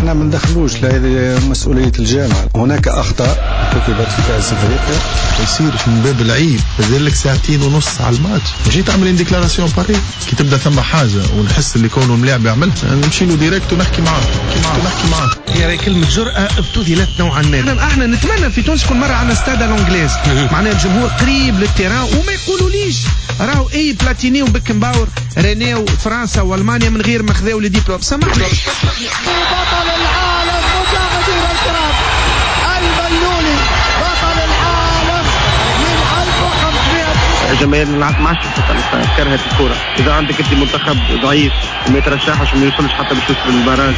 احنا ما ندخلوش لمسؤولية الجامعة. هناك أخطاء ارتكبت في كأس أفريقيا ما يصيرش من باب العيب بدل لك ساعتين ونص على الماتش مشي تعمل ديكلاراسيون باري كي تبدا ثم حاجة ونحس اللي كونه ملاعب يعملها نمشي له ديريكت ونحكي معاه هي كلمة جرأة ابتذلت نوعا ما. احنا نتمنى في تونس كل مرة عنا استاد الانجليز معناها الجمهور قريب للتيران وما يقولوليش راهو اي بلاتيني وبكنباور رينيو فرنسا والمانيا من غير ما خذاو لي ديبلوم. سامحني بطل العالم مشاهدينا الكرام البلولي بطل العالم من 1500. جماهير ما عادش كرهت الكرة. إذا عندك أنت منتخب ضعيف وما يترشحش وما يوصلش حتى باش يوصل للبراج.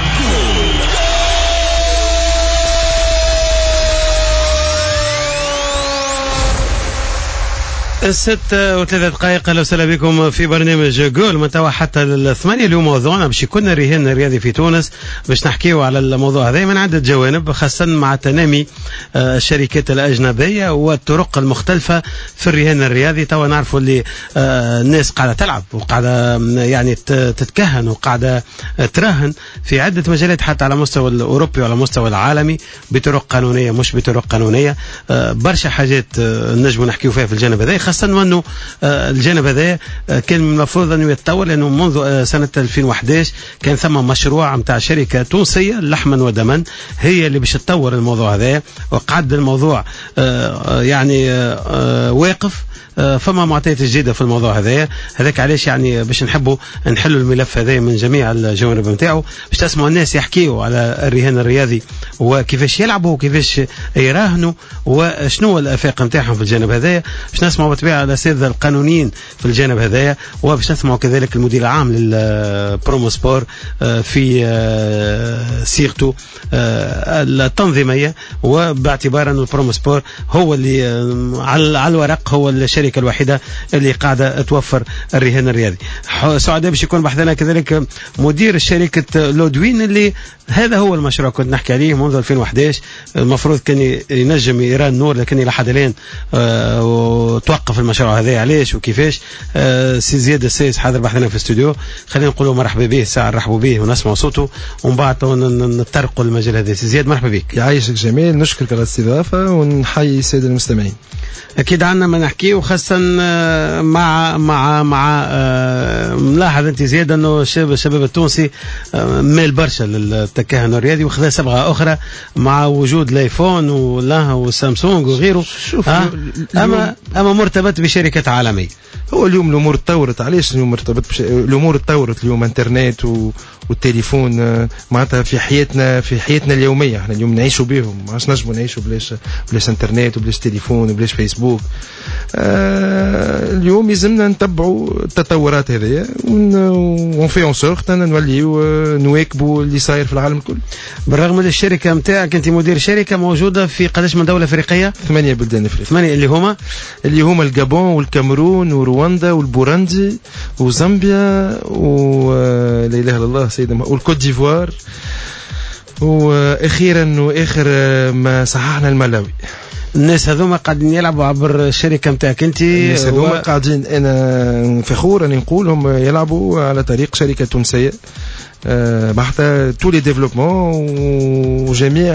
6:03. اهلا وسهلا بكم في برنامج جول من توا حتى 8. اليوم موضوعنا باش يكون الرهان الرياضي في تونس، باش نحكيو على الموضوع هذا من عدة جوانب، خاصة مع تنامي الشركات الأجنبية والطرق المختلفة في الرهان الرياضي. توا نعرفوا اللي الناس قاعدة تلعب وقاعدة يعني تتكهن وقاعدة تراهن في عدة مجالات حتى على مستوى الأوروبي وعلى مستوى العالمي بطرق قانونية مش بطرق قانونية. برشا حاجات نجموا نحكيو فيها في الجانب هذا، خاصة أنه الجانب هذا كان المفروض أنه يتطور، لأنه منذ سنة 2011 كان ثم مشروع متاع شركة تونسية لحما ودما هي اللي باش تطور الموضوع هذا، وقعد الموضوع يعني واقف. فما معطيات جديدة في الموضوع هذاك علاش يعني باش نحبوا نحلوا الملف هذا من جميع الجوانب نتاعو، باش تسمعوا الناس يحكيوا على الرهان الرياضي وكيفاش يلعبوا وكيفاش يراهنوا وشنو الآفاق نتاعهم في الجانب هذايا. باش نسمعوا بالطبيعة الأساتذة القانونيين في الجانب هذايا، وباش نسمعوا كذلك المدير العام للبرومو سبور في سيرتو التنظيمية، وباعتبار أن البرومو سبور هو اللي على الورق هو الشركة الوحيدة اللي قاعدة توفر الرهان الرياضي. سعداء باش يكون بحثنا كذلك مدير شركة لودوين اللي هذا هو المشروع كنت نحكي عليه منذ 2011. المفروض كان ينجم يرى النور، لكن إلى حد الآن توقف المشروع هذا. علاش وكيفاش؟ سي زياد السيس حاضر بحثنا في الاستوديو، خلينا نقولوا مرحبا به، ساعة نرحبوا به ونسمع صوته ومن بعد نتطرقوا المجال هذا. سي زياد مرحبا بك. يعيشك جميل، نشكرك على الاستضافة ونحيي السادة المستمعين. أكيد عنا ما نحكيه، وخاصة مع ملاحظ أنت زيادة أنه الشباب التونسي ميل برشا للتكهن الرياضي وخذ صبغة أخرى مع وجود الايفون والسامسونج وغيره. أما مرتبط بشركة عالمية. هو اليوم الأمور تطورت. علاش اليوم مرتبط الأمور تطورت اليوم انترنت والتليفون معناتها في حياتنا اليومية. احنا اليوم نعيشوا بهم، ما عادش نجموا نعيشوا بلاش انترنت وبلاش تليفون وبلاش فيسبوك. اليوم يلزمنا نتبعوا التطورات هذه ونفي اون سورت نوليو نواكبوا اللي صاير في العالم الكل. بالرغم من الشركة متاعك انت مدير شركة موجودة في قداش من دولة أفريقية؟ 8 بلدان أفريقية. 8 اللي هما الجابون والكاميرون ورواندا والبوروندي وزامبيا ولا اله الا الله سيدنا والكوت ديفوار، واخيرا واخر ما صححنا الملاوي. الناس هذوما قاعدين يلعبوا عبر الشركة متاعك انت؟ الناس هذوما قاعدين، انا فخور اني نقولهم يلعبوا على طريق شركة تونسية بحث تو لي ديفلوبمون وجميع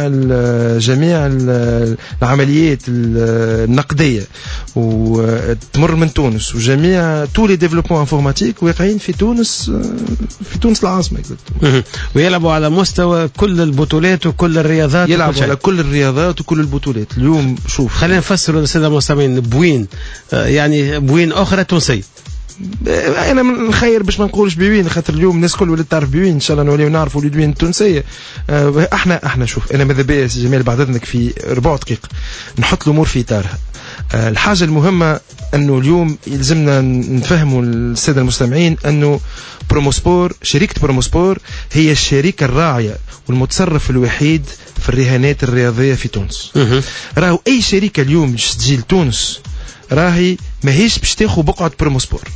العمليات النقدية وتمر من تونس، وجميع تو لي ديفلوبمون انفورماتيك واقعين في تونس العاصمة. ويلعبوا على مستوى كل البطولات وكل الرياضات. يلعبوا على كل الرياضات وكل البطولات. اليوم شوف خلينا نفسروا للسادة المستمعين بوين، يعني بوين أخرى تونسية. انا من الخير باش ما نقولش بوين، خاطر اليوم الناس كل ولات تعرف بوين، ان شاء الله نوليو نعرفوا البوين التونسيه. احنا شوف، انا ماذا بيا سي جمال بعد اذنك في 4 دقائق نحط الامور في اطارها. الحاجه المهمه انه اليوم يلزمنا نفهموا الساده المستمعين انه شركه بروموسبور هي الشركه الراعيه والمتصرف الوحيد في الرهانات الرياضيه في تونس. راهو اي شركه اليوم باش تجي لتونس راهي ماهيش باش تاخذ بقعه بروموسبور.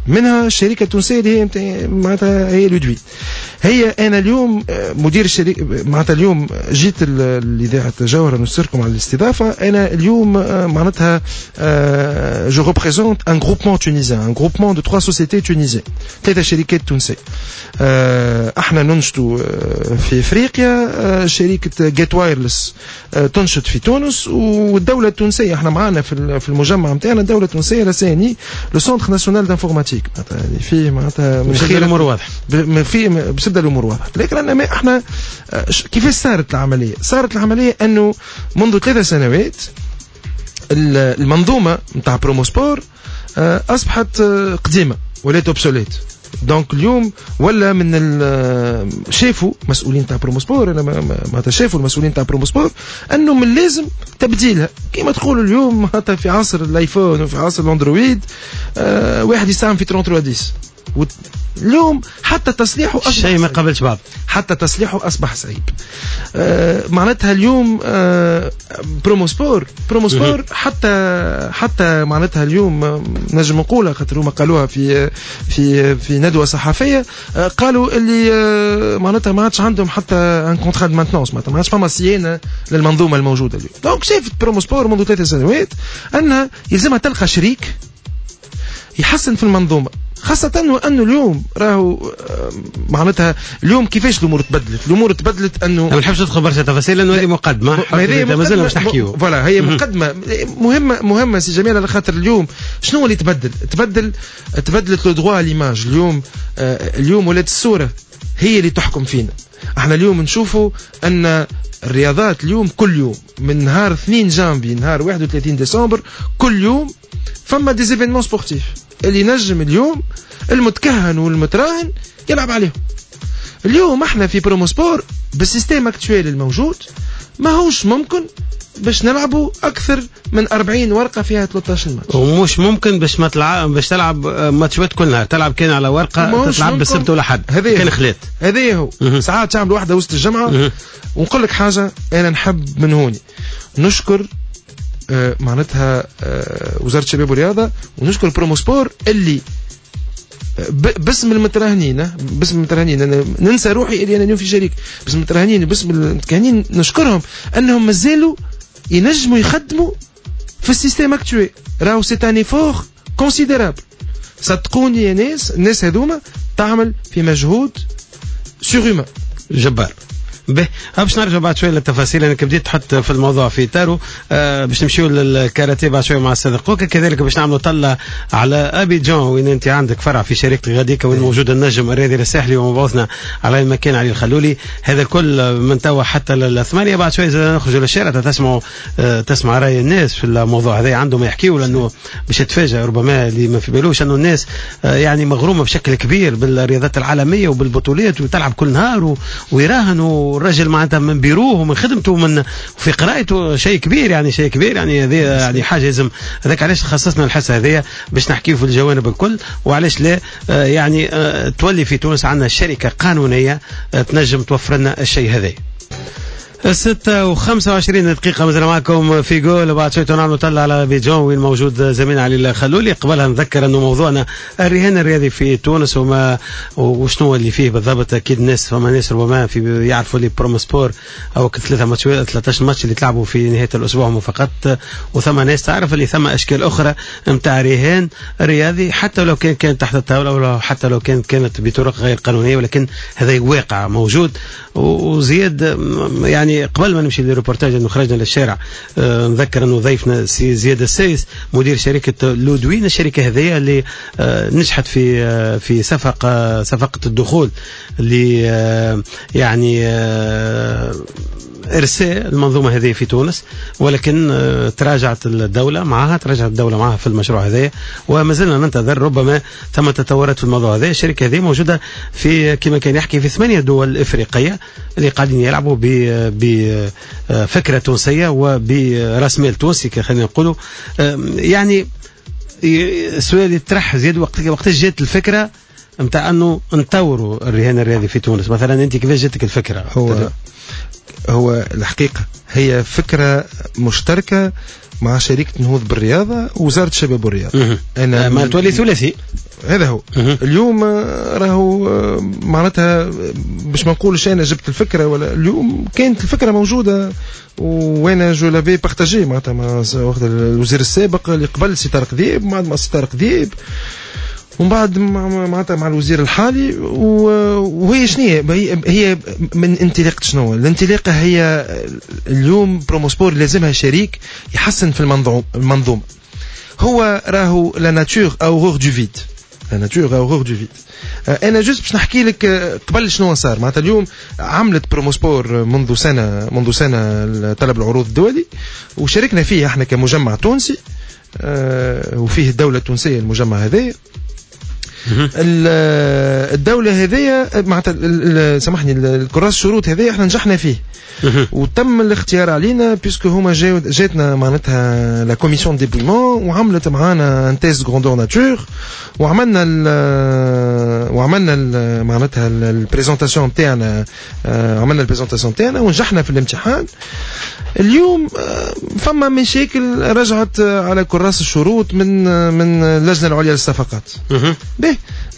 منها الشركة التونسية اللي هي معناتها هي لودوي. هي أنا اليوم مدير الشركة معناتها اليوم جيت لإذاعة جوهرة نشكركم على الاستضافة. أنا اليوم معناتها جو ريبريزونت ان groupement tunisien, un groupement de 3 sociétés tunisiennes, 3 شركات تونسية. احنا ننشطوا في افريقيا، شركة جيت وايرلس تنشط في تونس، والدولة التونسية احنا معانا في المجمع نتاعنا الدولة التونسية لساني لو سونتر ناسيونال دانفورماتيك، فيه معناتها بشكل الامور واضحه، فيه بشده الامور واضحه. لكن احنا كيفاش صارت العمليه؟ صارت العمليه انه منذ 3 سنوات المنظومه نتاع بروموسبور اصبحت قديمه ولات اوبسوليت. دونك اليوم ولا من شافوا مسؤولين تاع بروموسبور، انا معناتها شافوا المسؤولين تاع بروموسبور انه من لازم تبديلها. كما تقولوا اليوم معناتها في عصر الايفون وفي عصر الاندرويد واحد يستعمل في 3310، اليوم حتى تصليحه اصبح شيء ما قبلش بعض، حتى تصليحه اصبح صعيب. معناتها اليوم بروموسبور حتى معناتها اليوم نجم نقولها خاطر هما قالوها في ندوه صحفيه، قالوا اللي معناتها ما عادش عندهم حتى ان كونترا دو مانتنونس، معناتها ما عادش فما صيانه للمنظومه الموجوده اليوم. دونك شافت بروموسبور منذ 3 سنوات انها يلزمها تلقى شريك يحسن في المنظومه، خاصة وأنه اليوم راهو معناتها اليوم كيفاش الأمور تبدلت أنه ما نحبش ندخل برشا تفاصيل لأنه هذه مقدمة مازلنا باش نحكيو. فوالا هي مقدمة مهمة سي جميل، على خاطر اليوم شنو اللي تبدلت لو دروا ليماج. اليوم ولات الصورة هي اللي تحكم فينا. احنا اليوم نشوفوا أن الرياضات اليوم كل يوم من نهار 2 جانفي نهار 31 ديسمبر كل يوم فما دي زيفينمون سبورتيف اللي نجم اليوم المتكهن والمتراهن يلعب عليهم. اليوم احنا في بروموسبور بالسيستم اكتويل الموجود ما هوش ممكن باش نلعبوا اكثر من 40 ورقه فيها 13 ماتش، ومش ممكن باش تلعب ماتشات كل نهار، تلعب كان على ورقه تلعب بالسبت ولا حد كان خلات. هذا هو ساعات تعمل واحده وسط الجمعه. ونقول لك حاجه، انا نحب من هوني نشكر معناتها وزارة الشباب والرياضة، ونشكر بروموسبور اللي باسم المتراهنين أنا ننسى روحي اللي أنا اليوم في شريك باسم المتراهنين وباسم المتكهنين، نشكرهم أنهم مازالوا ينجموا يخدموا في السيستم اكتويل. راهو سيت ان ايفور كونسيديرابل، صدقوني يا الناس هذوما تعمل في مجهود سورهيومان جبار. به باش نرجع بعد شويه للتفاصيل. انا بديت تحط في الموضوع في تارو باش نمشيو للكاراتيه بعد شويه مع السيد قوكا، كذلك باش نعملوا طله على ابيجان وين انت عندك فرع في شركه غاديكا وين موجود النجم الرياضي الساحلي ومبعوثنا على المكان علي الخلولي. هذا الكل من توا حتى ل8 بعد شويه نخرجوا للشارع تسمع راي الناس في الموضوع هذا، عندهم يحكيوا لانه باش تتفاجئ ربما اللي ما في بالوش انه الناس يعني مغرومه بشكل كبير بالرياضات العالميه وبالبطولات وتلعب كل نهار ويراهنوا الرجل معناتها من بيروه ومن خدمته ومن في قراءته شيء كبير يعني هذه يعني حاجه لازم هذاك علاش خصصنا الحصه هذه باش نحكيو في الجوانب الكل، وعلاش لا يعني تولي في تونس عندنا شركه قانونيه تنجم توفر لنا الشيء هذا. 6:25 دقيقة مازال معكم في جول. بعد شوية نعملوا طلع على بيجون وين موجود زميلنا علي الخلولي. قبلها نذكر انه موضوعنا الرهان الرياضي في تونس وشنو اللي فيه بالضبط. اكيد الناس فما ناس ربما يعرفوا اللي بروموسبور او 13 ماتش اللي تلعبوا في نهاية الاسبوع هم فقط، وثم ناس تعرف اللي ثم اشكال اخرى نتاع رهان رياضي حتى لو كان تحت الطاولة ولا حتى لو كانت بطرق غير قانونية، ولكن هذا واقع موجود. وزياد يعني قبل ما نمشي للريبورتاج انه خرجنا للشارع نذكر انه ضيفنا سي زياد السيس مدير شركه لودوين. الشركه هذه اللي نجحت في صفقه الدخول اللي يعني ارساء المنظومه هذه في تونس، ولكن تراجعت الدوله معها في المشروع هذا، وما زلنا ننتظر ربما ثم تطورات في الموضوع هذا. الشركه هذه موجوده في كما كان يحكي في 8 دول افريقيه اللي قاعدين يلعبوا بفكره تونسيه وبراس مال تونسي خلينا نقولوا. يعني السؤال يطرح زياد وقت جات الفكره نتاع انه نطوروا الرهان الرياضي في تونس مثلا، انت كيفاش جاتك الفكره؟ هو هو الحقيقة هي فكرة مشتركة مع شركة نهوض بالرياضة ووزارة الشباب والرياضة. أنا ما تولي ثلاثي هذا هو. اليوم راهو معناتها باش ما نقولش أنا جبت الفكرة، ولا اليوم كانت الفكرة موجودة وانا جو لافي بارتاجي معناتها مع وقت الوزير السابق اللي قبل سي طارق ذيب، بعد مع سي طارق ذيب، ومن بعد معناتها مع الوزير الحالي. وهي شنو هي من انطلاقة شنو الانطلاقة؟ هي اليوم بروموسبور لازمها شريك يحسن في المنظومة. هو راهو لا ناتور او غور دو فيد، لا ناتور او غور دو فيد. انا جوست باش نحكي لك قبل شنو صار. معناتها اليوم عملت بروموسبور منذ سنة طلب العروض الدولي، وشاركنا فيه احنا كمجمع تونسي، وفيه الدولة التونسية المجمع هذا. الدولة هذه معناتها سامحني الكراس الشروط هذه احنا نجحنا فيه، وتم الاختيار علينا بيسكو هما جاتنا معناتها لا كوميسيون ديبليمون وعملت معانا ان تيست غروندور ناتور، وعملنا معناتها البريزونطاسيون تاعنا، عملنا البريزونطاسيون تاعنا ونجحنا في الامتحان. اليوم فما مشاكل رجعت على كراس الشروط من اللجنة العليا للصفقات. به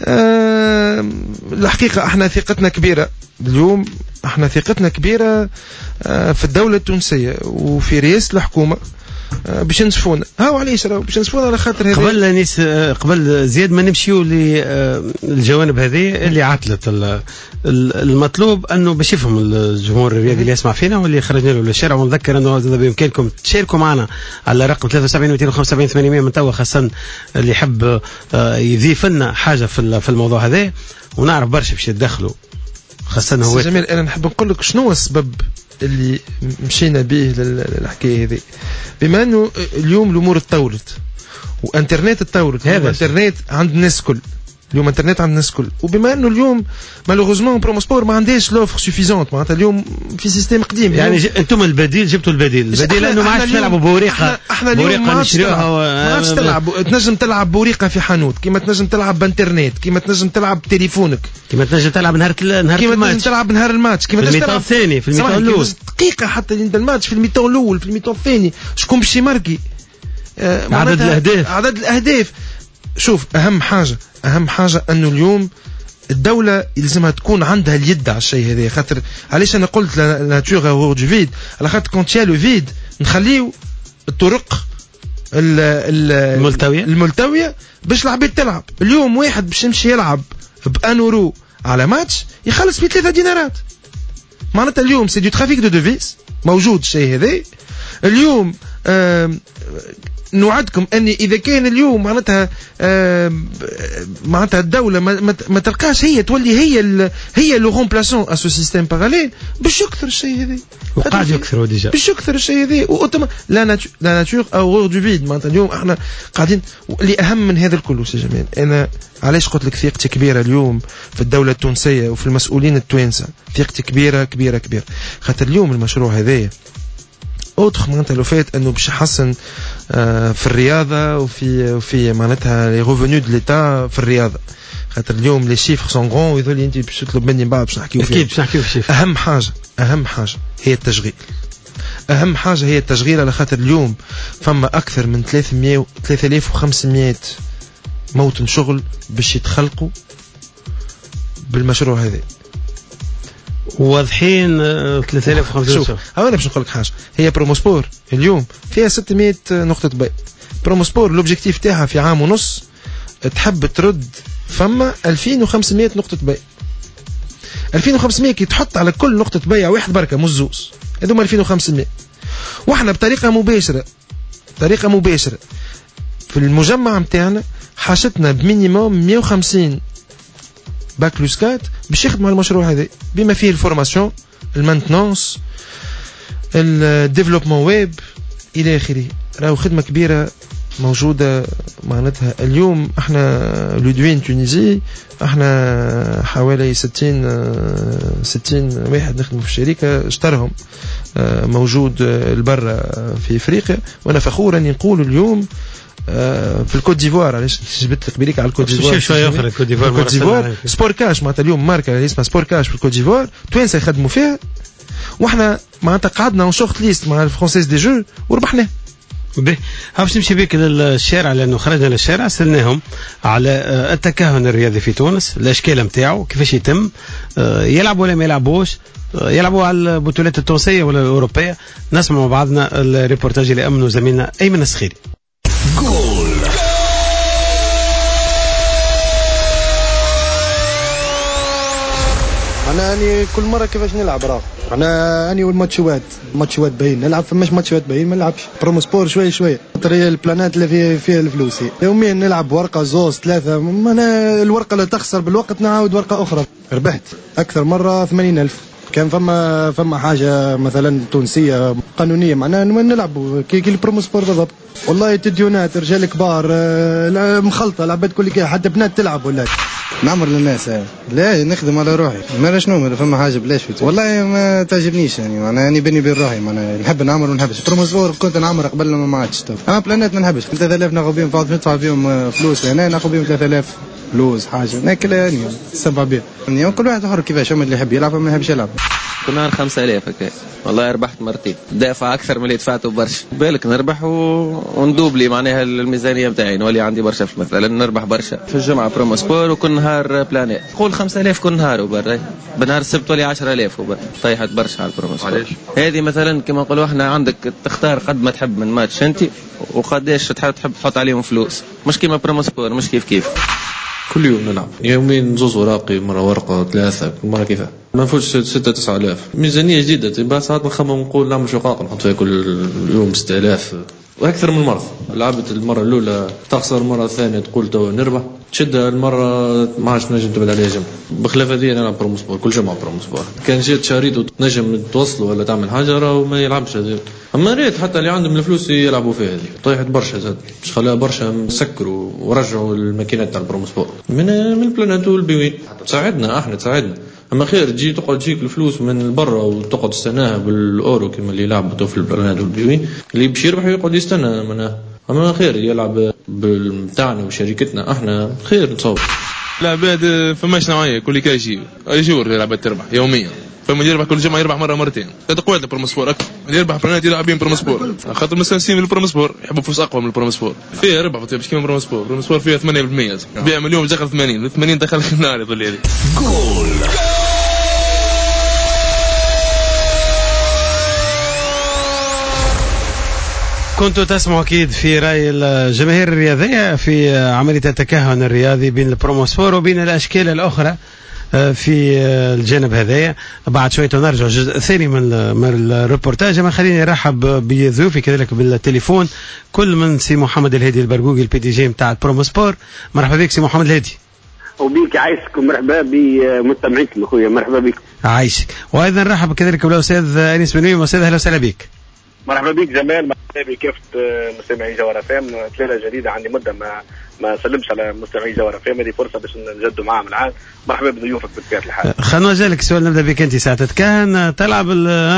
الحقيقة احنا ثقتنا كبيرة اليوم، احنا ثقتنا كبيرة في الدولة التونسية وفي رئاسة الحكومة باش نصفونا. هاو علاش راهو باش نصفونا على خاطر هذا قبل زياد ما نمشيو للجوانب هذه اللي عطلت. المطلوب انه باش يفهم الجمهور الرياضي اللي يسمع فينا واللي خرجنا له للشارع، ونذكر انه بامكانكم تشاركوا معنا على رقم 73 275 800 من توا، خاصة اللي يحب يضيف لنا حاجة في الموضوع هذا، ونعرف برشا باش يتدخلوا. خاصة هو جميل. انا نحب نقول لك شنو السبب اللي مشينا به للحكايه هذه. بما انه اليوم الامور تطورت وانترنت تطورت، الانترنت عند الناس كل، اليوم انترنت عند الناس كل، وبما انه اليوم مالوغوزمون بروموسبور ما عندهاش لوفر سوفيزونت، معناتها اليوم في سيستم قديم. يعني انتم البديل جبتوا البديل لانه ما عادش تلعبوا بوريقه. احنا اليوم ما عادش تلعب، تنجم تلعب بوريقه في حانوت، كيما تنجم تلعب بانترنت، كيما تنجم تلعب بتليفونك، كيما تنجم تلعب نهار الماتش، كيما تنجم تلعب نهار الماتش، كيما تنجم تلعب الثاني في الميتون الاول دقيقه حتى عند الماتش في الميتون الاول في الميتون الثاني. شكون باش يماركي؟ عدد الاهداف. شوف اهم حاجه انه اليوم الدوله يلزمها تكون عندها اليد على الشيء هذا. خاطر علاش انا قلت لا ناتور او دو فيد؟ على خاطر كونت يا لو فيد نخليو الطرق الملتويه باش العباد تلعب. اليوم واحد باش يمشي يلعب بان اورو على ماتش يخلص فيه 3 دينارات. معناتها اليوم سي دو ترافيك دو دوفيس موجود الشيء هذا. اليوم نوعدكم اني اذا كان اليوم معناتها الدوله ما تلقاش هي تولي هي لو رومبلاسون ا سو سيستيم باراليل باش يكثر الشيء هذا، وقاعد يكثر ديجا باش يكثر الشيء هذا. لا ناتور او غور دو فيد. معناتها اليوم احنا قاعدين اللي اهم من هذا الكل سي جمال. انا علاش قلت لك ثقتي كبيره اليوم في الدوله التونسيه وفي المسؤولين التوانسه، ثقتي كبيره كبيره كبيره. خاطر اليوم المشروع هذايا اوتر معناتها لو فات انه باش يحسن في الرياضه وفي معناتها لي ريفونو دو ليتا في الرياضه. خاطر اليوم لي شيفر سون غون ويظل انت باش تطلب مني من بعد باش نحكيو فيه. اكيد باش نحكيو في الشيفر. اهم حاجه هي التشغيل. اهم حاجه هي التشغيل، على خاطر اليوم فما اكثر من 3500 موطن شغل باش يتخلقوا بالمشروع هذا. واضحين 3500. انا باش نقول لك حاجه، هي بروموسبور اليوم فيها 600 نقطه بيع. بروموسبور لوبجيكتيف تاعها في عام ونص تحب ترد فما 2500 نقطه بيع. 2500 كي تحط على كل نقطه بيع واحد بركه مش زوز، هذوما 2500. واحنا بطريقه مباشره في المجمع نتاعنا حاشتنا بمينيموم 150 باك بلس 4 باش يخدموا على المشروع هذا، بما فيه الفورماسيون، المانتنانس، الديفلوبمون ويب الى اخره. راهو خدمه كبيره موجوده. معناتها اليوم احنا لودوين تونيزي، احنا حوالي 60 واحد نخدموا في الشركه اشترهم موجود البرة في افريقيا. وانا فخور اني نقول اليوم في الكوت ديفوار. علاش جبت لك بريك على الكوت ديفوار؟ شويه اخرى الكوت ديفوار سبور كاش، معناتها اليوم ماركه اللي اسمها سبور كاش في الكوت ديفوار، توانسه يخدموا فيها. واحنا معناتها قعدنا اون شورت ليست مع الفرونسيز دي جو وربحناه. به باش نمشي بك للشارع، لانه خرجنا للشارع سالناهم على التكهن الرياضي في تونس، الاشكال نتاعو كيفاش يتم، يلعبوا ولا ما يلعبوش، يلعبوا على البطولات التونسيه ولا الاوروبيه. نسمع مع بعضنا الريبورتاج اللي امنه زميلنا ايمن السخيري. انا اني كل مره كيفاش نلعب راه انا اني والماتشوات باين نلعب، فماش ماتشوات باين ما نلعبش. برومو سبور شويه طريق البلانات اللي فيها الفلوس يوميا نلعب ورقه زوز ثلاثه. انا الورقه اللي تخسر بالوقت نعاود ورقه اخرى. ربحت اكثر مره 80,000. كان فما حاجه مثلا تونسيه قانونيه معناها نلعب كي البرومو سبور بالضبط. والله تديونات رجال كبار مخلطه لعبات كل كي حتى بنات تلعب ولا نعمر للناس. لا نخدم على روحي ما شنو فما حاجه بلاش والله ما تعجبنيش يعني معناها اني بيني وبين روحي معناها نحب نعمر ونحبش. بروموسبور كنت نعمر قبل ما عادش اما بلانات ما نحبش. 3000 ناخذ بهم ندفع بهم فلوس هنا ناخذ بهم 3000 فلوس حاجه ناكل يعني سبع بيه يعني كل واحد حر كيفاش اللي يحب يلعب وما يحبش يلعب. كنا 5000 هكا والله ربحت مرتين دافع اكثر من اللي دفعته برشا. بالك نربح وندوب لي معناها الميزانيه نتاعي نولي عندي برشا مثلا نربح برشا في الجمعه برومو سبور وكل نهار بلانات قول 5000 كل نهار وبر بنهار السبت ولي 10,000 وبر طيحت برشا على البرومو سبور. هذه مثلا كما نقولوا احنا عندك تختار قد ما تحب من ماتش انت وقداش تحب تحط عليهم فلوس مش كيما برومو سبور مش كيف كل يوم نلعب يومين زوز وراقي مرة ورقة ثلاثة كل مرة كيفاه ما نفوتش 6-9,000 ميزانية جديدة. بعد ساعات نخمم نقول نعمل شقاق نحط فيها كل يوم 6,000 وأكثر من مرة. لعبت المرة الأولى تخسر، المرة الثانية تقول تو نربح، تشدها المرة ما عادش نجم تبعد عليها جمع. بخلاف هذه نلعب برومو سبور كل جمعة برومو سبور. كان جيت شاريت وتنجم توصله ولا تعمل حاجة راه ما يلعبش هذه. أما ريت حتى اللي عندهم الفلوس يلعبوا فيها هذه طيحت برشا زاد مش خلاها برشا مسكروا ورجعوا الماكينات تاع البرومو سبور من البلانات والبيوين. تساعدنا احنا تساعدنا. اما خير تجيك الفلوس من برا وتقعد تستناها بالاورو كما اللي يلعبوا في البلانات والبيوين اللي باش يربح يقعد يستنى منها. اما خير يلعب بالمتاعنا وشركتنا احنا خير نصور. العباد فماش نوعيه كل كاجي يجور العباد تربح يوميا. فما يربح كل جمعه يربح مره مرتين. هذا قوه البرومو سبور اكثر. اللي يربح بلانات يلعب بين برومو سبور خاطر مستانسين من البرومو سبور يحبوا فلوس اقوى من البرومو سبور. فيها ربح مش كيما برومو سبور. برومو سبور فيها 8% بيع مليون دخل 80 دخل في النار يظل هذه جول. كنتوا تسمعوا أكيد في رأي الجماهير الرياضية في عملية التكهن الرياضي بين البرومو سبور وبين الأشكال الأخرى في الجانب هذايا. بعد شوية نرجع الجزء الثاني من الريبورتاج. ما خليني نرحب بضيوفي كذلك بالتليفون كل من سي محمد الهادي البرقوقي البي دي جي نتاع البرومو سبور. مرحبا بك سي محمد الهادي. وبيك عايشك ومرحبا بمستمعيكم اخويا مرحبا بك. عايشك. وايضا نرحب كذلك بالاستاذ انيس بنويم. استاذ اهلا وسهلا بك. مرحبا بك جمال. مرحبا بكافة مستمعي جوهر فام. ثلاثة جديدة عندي مدة ما سلمش على مستمعي جوهر فام. هذه فرصة باش نجدوا معاهم العام. مرحبا بضيوفك بطبيعة الحال. خلينا نوجه سؤال نبدا بك انت. ساعة تتكهن تلعب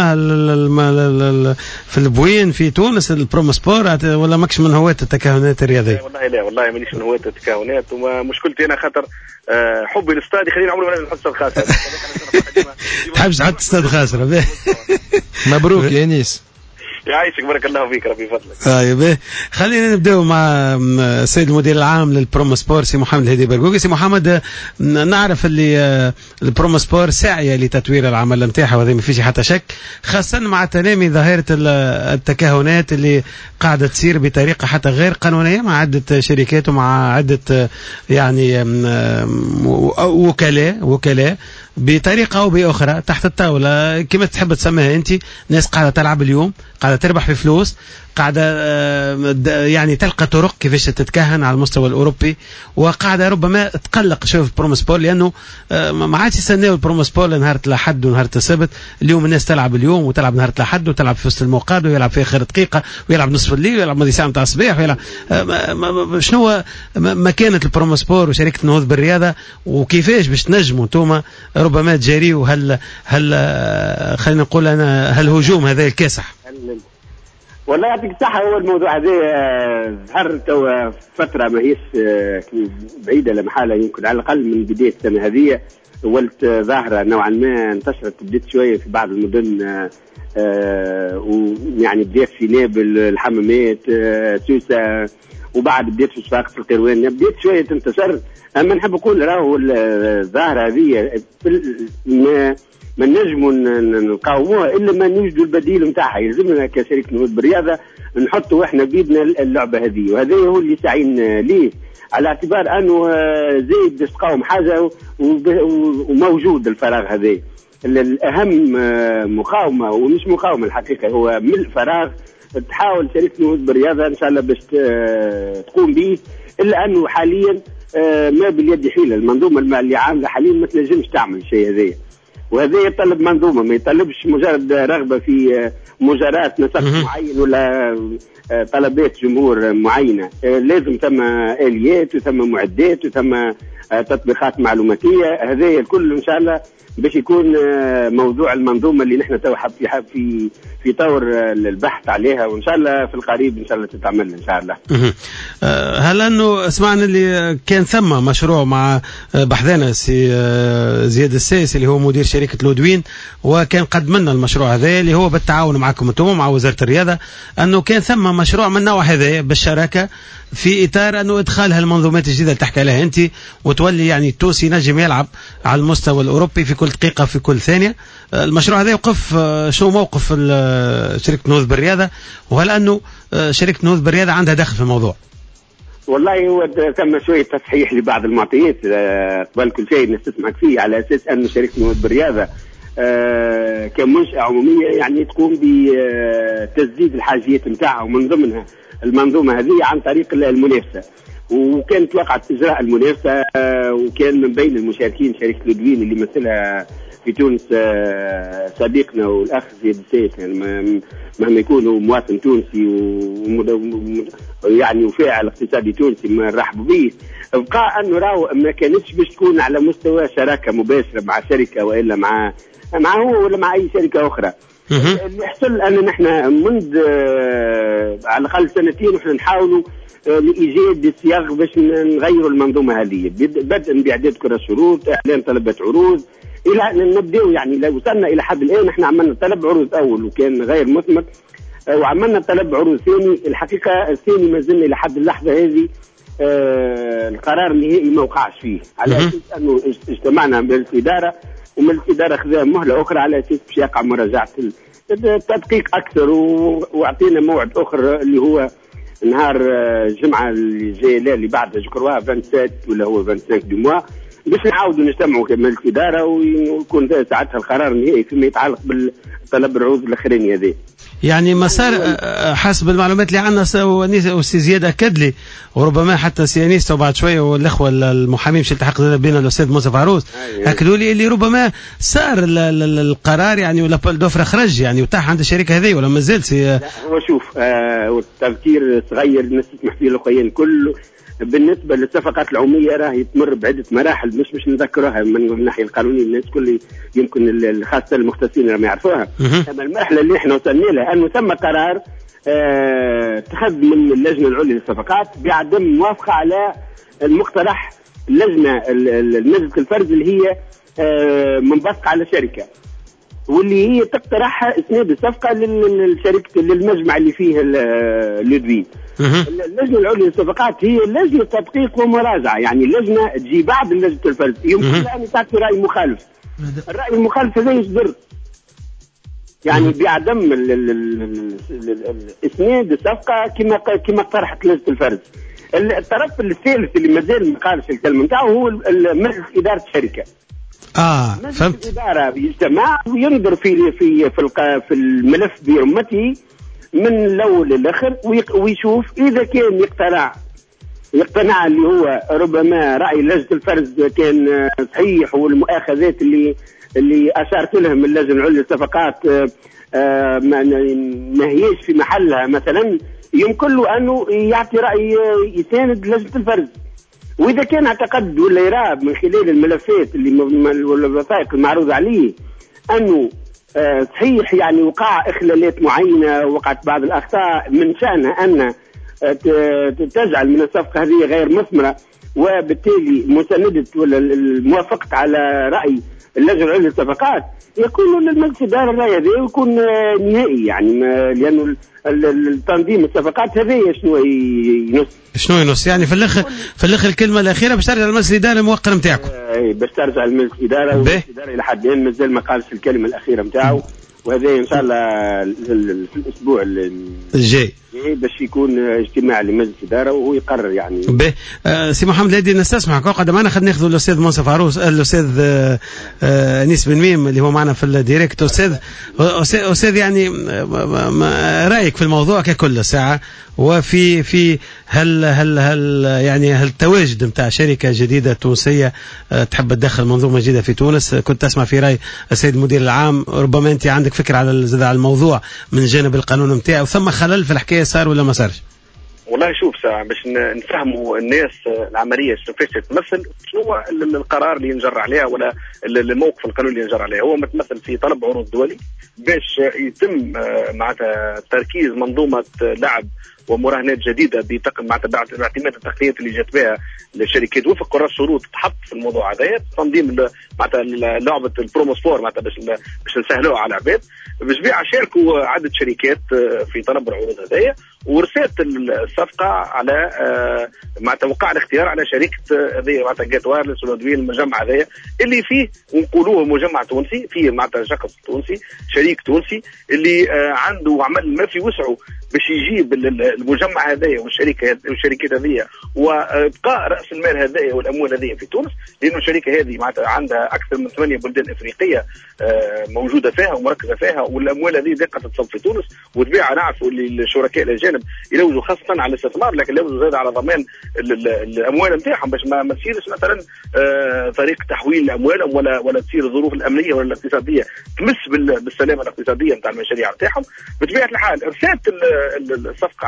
في البوين في تونس البرومو سبور ولا ماكش من هواة التكهنات الرياضية؟ والله مانيش من هواة التكهنات ومشكلتي انا خاطر حبي للاستاد يخليني عمري ما نحط استاد خاسر. تحبش تحط استاد خاسر. مبروك يا انيس. يعيشك بارك الله فيك ربي يفضلك. طيب خلينا نبداو مع السيد المدير العام للبرومو سبور سي محمد الهادي البرقوقي. سي محمد نعرف اللي البرومو سبور ساعيه لتطوير العمل نتاعها وهذا ما فيش حتى شك، خاصه مع تنامي ظاهره التكهنات اللي قاعده تصير بطريقه حتى غير قانونيه مع عده شركات ومع عده يعني وكلاء بطريقة أو بأخرى تحت الطاولة كما تحب تسميها أنت. ناس قاعدة تلعب اليوم، قاعدة تربح في فلوس، قاعدة يعني تلقى طرق كيفاش تتكهن على المستوى الأوروبي، وقاعدة ربما تقلق شوف البرومو سبور لأنه ما عادش يستناو البرومو سبور لنهار الأحد ونهار السبت. اليوم الناس تلعب اليوم وتلعب نهار الأحد وتلعب في وسط الموقات ويلعب في آخر دقيقة ويلعب نصف الليل ويلعب ماضي ساعة متاع الصباح ويلعب. شنو مكانة البرومو سبور وشركة النهوض بالرياضة وكيفاش باش تنجموا انتوما ربما تجاريوا هل خلينا نقول أنا هالهجوم هذا الكاسح؟ والله يعطيك الصحة. هو الموضوع هذا ظهر توا فترة ما هيش بعيدة لمحالة، يمكن على الأقل من بداية السنة هذه ولت ظاهرة نوعا ما، انتشرت بديت شوية في بعض المدن، ويعني بديت في نابل، الحمامات، سوسة، وبعد بديت في صفاقة القروان، بديت شوية تنتشر. أما نحب نقول راهو الظاهرة هذه ما نجموا نقاوموها إلا ما نوجدوا البديل نتاعها. يلزمنا كشركة نهوض بالرياضة نحطوا إحنا بيدنا اللعبة هذه، وهذا هو اللي ساعين ليه، على اعتبار أنه زايد باش تقاوم حاجة وموجود الفراغ هذا. الأهم مقاومة ومش مقاومة الحقيقة، هو ملء فراغ تحاول شركة نهوض بالرياضة إن شاء الله باش تقوم به، إلا أنه حاليا ما باليد حيلة. المنظومة اللي عاملة حاليا ما تنجمش تعمل شيء هذا، وهذا يطلب منظومة، ما يطلبش مجرد رغبة في مجاراة نسق معين ولا طلبات جمهور معينة. لازم ثم آليات وثم معدات وثم تطبيقات معلوماتية. هذا الكل إن شاء الله باش يكون موضوع المنظومة اللي نحن تو في طور البحث عليها، وإن شاء الله في القريب إن شاء الله تتعمل إن شاء الله. هل أنه سمعنا اللي كان ثم مشروع مع بحثنا سي زياد السيس اللي هو مدير شركة لودوين، وكان قد منا المشروع هذا اللي هو بالتعاون معكم انتم مع وزارة الرياضة، أنه كان ثم مشروع من النوع هذا بالشراكة في إطار أنه إدخال هالمنظومات الجديدة اللي تحكي عليها أنت، وتولي يعني التونسي نجم يلعب على المستوى الأوروبي في كل دقيقة في كل ثانية. المشروع هذا يوقف شو موقف شركة نهوض بالرياضة، وهل أنه شركة نهوض بالرياضة عندها دخل في الموضوع؟ والله هو تم شوية تصحيح لبعض المعطيات قبل كل شيء نستسمعك فيه، على أساس أن شركة نهوض بالرياضة كمنشأة عمومية يعني تقوم بتسديد الحاجيات نتاعها، ومن ضمنها المنظومة هذه عن طريق المنافسة. وكانت وقعت إجراء المنافسة، وكان من بين المشاركين شركة لودوين اللي مثلها في تونس صديقنا والأخ زياد السيف، يعني مهما يكون مواطن تونسي يعني وفاعل اقتصادي تونسي ما نرحبوا به. بقى أنه راهو ما كانتش باش تكون على مستوى شراكة مباشرة مع شركة وإلا مع هو ولا مع أي شركة أخرى. اللي يحصل أن نحن منذ على الأقل سنتين ونحن نحاولوا لإيجاد صياغ باش نغيروا المنظومة هذه، بدءا بإعداد كرة شروط، إعلان طلبات عروض، إلى أن نبدأ يعني لو وصلنا إلى حد الآن نحن عملنا طلب عروض أول وكان غير مثمر، وعملنا طلب عروض ثاني. الحقيقة الثاني ما زلنا إلى حد اللحظة هذه القرار النهائي ما وقعش فيه، على أساس أنه اجتمعنا مجلس الإدارة، ومجلس الإدارة خذا مهلة أخرى على أساس باش يقع مراجعة التدقيق أكثر، وأعطينا موعد آخر اللي هو نهار الجمعة اللي جاية اللي بعدها جكروها 27 ولا هو 25 دو موا، باش نعاودوا نجتمعوا كمجلس الإدارة ويكون ساعتها القرار النهائي فيما يتعلق بالطلب العروض الأخراني هذا. يعني مسار حسب المعلومات اللي عندنا وسي زياد أكد لي، وربما حتى سي أنيس وبعد شوية والإخوة المحامين مش التحق بين الأستاذ موسى فاروس أكدوا لي اللي ربما صار القرار يعني ولا بول دوفر خرج يعني وتاح عند الشركة هذه ولا ما زال لا هو شوف والتفكير صغير نسمح فيه الأخوين كله. بالنسبة للصفقات العمومية راهي تمر بعدة مراحل مش نذكرها من الناحية القانونية، الناس كل يمكن خاصة المختصين ما يعرفوها. أما المرحلة اللي احنا وصلنا لها أنه ثم قرار اتخذ من اللجنة العليا للصفقات بعدم موافقة على المقترح اللجنة المجلس الفرد اللي هي منبثقة على شركة، واللي هي تقترح اسناد الصفقة للشركة للمجمع اللي فيه لودوين. اللجنة العليا للصفقات هي لجنة تدقيق ومراجعة، يعني اللجنة تجي بعد لجنة الفرد، يمكن أن تعطي رأي مخالف. الرأي المخالف هذا يصدر يعني بعدم اسناد الصفقة كما اقترحت لجنة الفرد. الطرف الثالث اللي مازال ما قالش الكلمة نتاعو هو مجلس إدارة الشركة. فهمت. الإدارة بيجتمع وينظر في الملف برمته من الأول للآخر ويشوف إذا كان يقتنع اللي هو ربما رأي لجنة الفرز كان صحيح، والمؤاخذات اللي أشارت لهم اللجنة العليا للصفقات ما هيش في محلها مثلا، يمكن له أنه يعطي رأي يساند لجنة الفرز. وإذا كان اعتقد ولا يرى من خلال الملفات اللي والوثائق المعروضة عليه أنه صحيح يعني وقع إخلالات معينة، وقعت بعض الأخطاء من شأنها أن تجعل من الصفقة هذه غير مثمرة، وبالتالي مساندة ولا موافقة على رأي اللجنة العليا للصفقات يكون للمجلس الإداري الرأي هذا ويكون نهائي، يعني لأنه التنظيم الصفقات هذه شنو ينص يعني في الاخر الكلمه الاخيره باش ترجع للمجلس الاداري الموقر نتاعكم. باش ترجع للمجلس الاداري، والمجلس الاداري لحد الان مازال ما قالش الكلمه الاخيره نتاعو، وهذا ان شاء الله في الاسبوع الجاي باش يكون اجتماع لمجلس الاداره وهو يقرر يعني. سي محمد الهادي نستسمحك وقد معنا خد ناخذ الاستاذ منصف عروس، الاستاذ انيس بن ميم اللي هو معنا في الديريكت. استاذ يعني رايك في الموضوع ككل ساعه، وفي هل يعني هل التواجد نتاع شركه جديده تونسيه تحب تدخل منظومه جديده في تونس؟ كنت تسمع في راي السيد المدير العام، ربما انت عندك فكره على الموضوع من جانب القانون نتاعو، ثم خلل في الحكايه صار ولا ما صارش؟ والله شوف ساعة باش نفهموا الناس العملية شنو فاش تتمثل، شنو هو القرار اللي ينجر عليها ولا الموقف القانوني اللي ينجر عليه. هو متمثل في طلب عروض دولي باش يتم معناتها تركيز منظومة لعب ومراهنات جديده معناتها باعتماد التقنيات اللي جات بها الشركات وفق قرار شروط تحط في الموضوع هذايا، تنظيم معناتها لعبه البرومو سبور معناتها باش نسهلوها على العباد. بالطبيعه شاركوا عده شركات في طلب العروض هذايا، ورسات الصفقه على معناتها وقع الاختيار على شركه هذه معناتها جات وايرلس والادويل المجمع هذايا اللي فيه ونقولوه مجمع تونسي، فيه معناتها شخص تونسي شريك تونسي اللي عنده عمل ما في وسعه باش يجيب المجمع هذايا والشركات هذيا وابقاء راس المال هذايا والاموال هذيا في تونس، لانه الشركه هذه معناتها عندها اكثر من 8 بلدان افريقيه موجوده فيها ومركزه فيها، والاموال هذه دقه تتصب في تونس، وتبيع نعرفوا اللي الشركاء الاجانب يلوزوا خاصه على الاستثمار، لكن يلوزوا زاد على ضمان الاموال نتاعهم باش ما تصيرش مثلا طريق تحويل اموالهم ولا تصير الظروف الامنيه ولا الاقتصاديه تمس بالسلامه الاقتصاديه نتاع المشاريع نتاعهم. بطبيعه الحال ارسلت الصفقه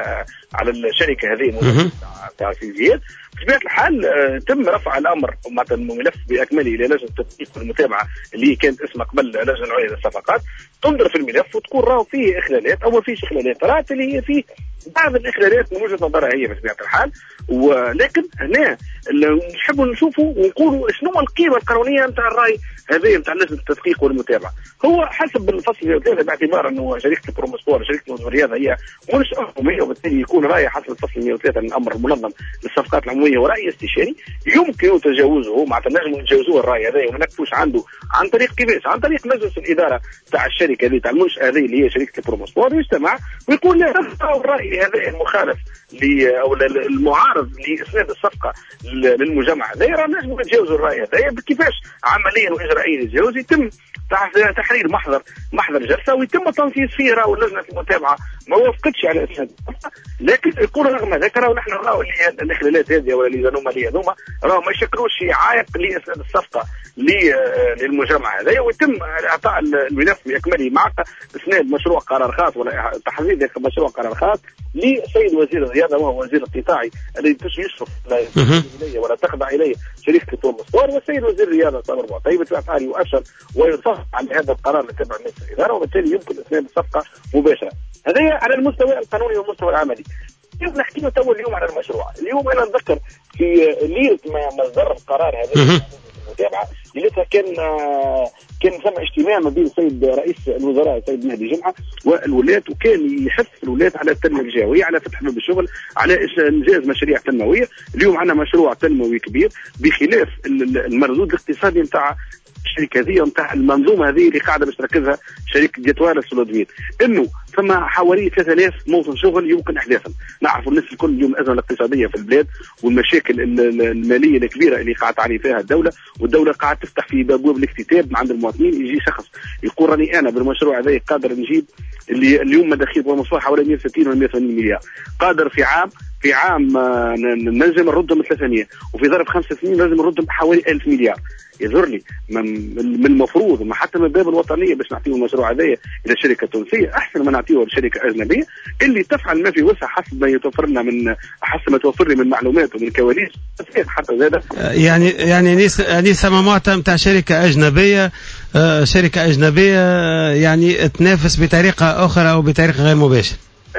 على الشركه هذه تاع زياد. بطبيعه الحال تم رفع الامر معناتها الملف باكمله الى لجنه التدقيق والمتابعه اللي كانت اسمها قبل لجنه العليا للصفقات، تنظر في الملف وتقول راهو فيه اخلالات او ما فيش اخلالات، رات اللي هي فيه بعض الاخلالات من وجهه نظرها هي بطبيعه الحال، ولكن هنا نحبوا نشوفوا ونقولوا شنو القيمه القانونيه نتاع الراي هذه نتاع لجنه التدقيق والمتابعه. هو حسب الفصل 103 باعتبار انه شركه البروموسبور شركه الرياضه هي منشاه حكوميه، وبالتالي يكون راي حسب الفصل 103 من الامر المنظم للصفقات العموميه وراي استشاري يمكن تجاوزه، معناتها نجم نتجاوزوه الراي هذا وما نكفوش عنده عن طريق كيفاش؟ عن طريق مجلس الاداره تاع الشركه هذه تاع المنشاه هذه اللي هي شركه البروموسبور، يجتمع ويقول لا الراي هذا المخالف او المعارض لاسناد الصفقه للمجمع هذا راه نجم نتجاوزوا الراي هذا. كيفاش عمليا واجرائيا يتجاوز؟ يتم تحرير محضر جلسه ويتم التنفيذ فيه، راهو لجنه المتابعه ما وافقتش على اسناد الصفقه، لكن يقول رغم ذلك راهو نحن راهو الاخلالات هذه ولا اللي هذوما راهو ما يشكلوش عائق لاسناد الصفقه للمجمع هذا، ويتم اعطاء الملف باكمله مع اسناد مشروع قرار خاص ولا تحديد مشروع قرار خاص لسيد وزير الرياضه وهو وزير القطاعي الذي يشرف اليه ولا تخضع اليه شركه البروموسبور، والسيد وزير الرياضه صابر بوعطيب بطبيعه يؤشر ويصح على هذا القرار اللي تبع مجلس الاداره، وبالتالي يمكن اسناد الصفقه مباشره. هذا على المستوى القانوني والمستوى العملي. نحكي له تو اليوم على المشروع. اليوم انا نتذكر في ليله ما صدر القرار هذا المتابعه ليلتها كان ثم اجتماع ما بين السيد رئيس الوزراء السيد مهدي جمعه والولاة، وكان يحث الولاة على التنميه الجهويه، على فتح باب الشغل، على انجاز مشاريع تنمويه. اليوم عندنا مشروع تنموي كبير بخلاف المردود الاقتصادي نتاع الشركه هذه ونتاع المنظومه هذه اللي قاعده باش تركزها شركه جيتوارس والادويل، انه ثم حوالي 3000 موطن شغل يمكن احداثهم. نعرفوا الناس الكل اليوم الازمه الاقتصاديه في البلاد والمشاكل الماليه الكبيره اللي قاعده تعاني فيها الدوله، والدوله قاعده تفتح في ابواب الاكتتاب عند المواطنين. يجي شخص يقول راني انا بالمشروع هذا قادر نجيب اللي اليوم مداخيل بمصفى حوالي 160 ولا 180 مليار، قادر في عام في عام ننجم نردهم 300 وفي ظرف 5 سنين لازم نردهم بحوالي 1000 مليار. يظهر لي من المفروض ما حتى من الباب الوطنيه باش نعطيو المشروع هذايا الى شركه تونسيه احسن ما نعطيوه لشركه اجنبيه اللي تفعل ما في وسع حسب ما يتوفر لنا من حسب ما توفر لي من معلومات ومن كواليس حتى زاد. يعني ثم معطى نتاع شركه اجنبيه يعني تنافس بطريقه اخرى او بطريقه غير مباشره.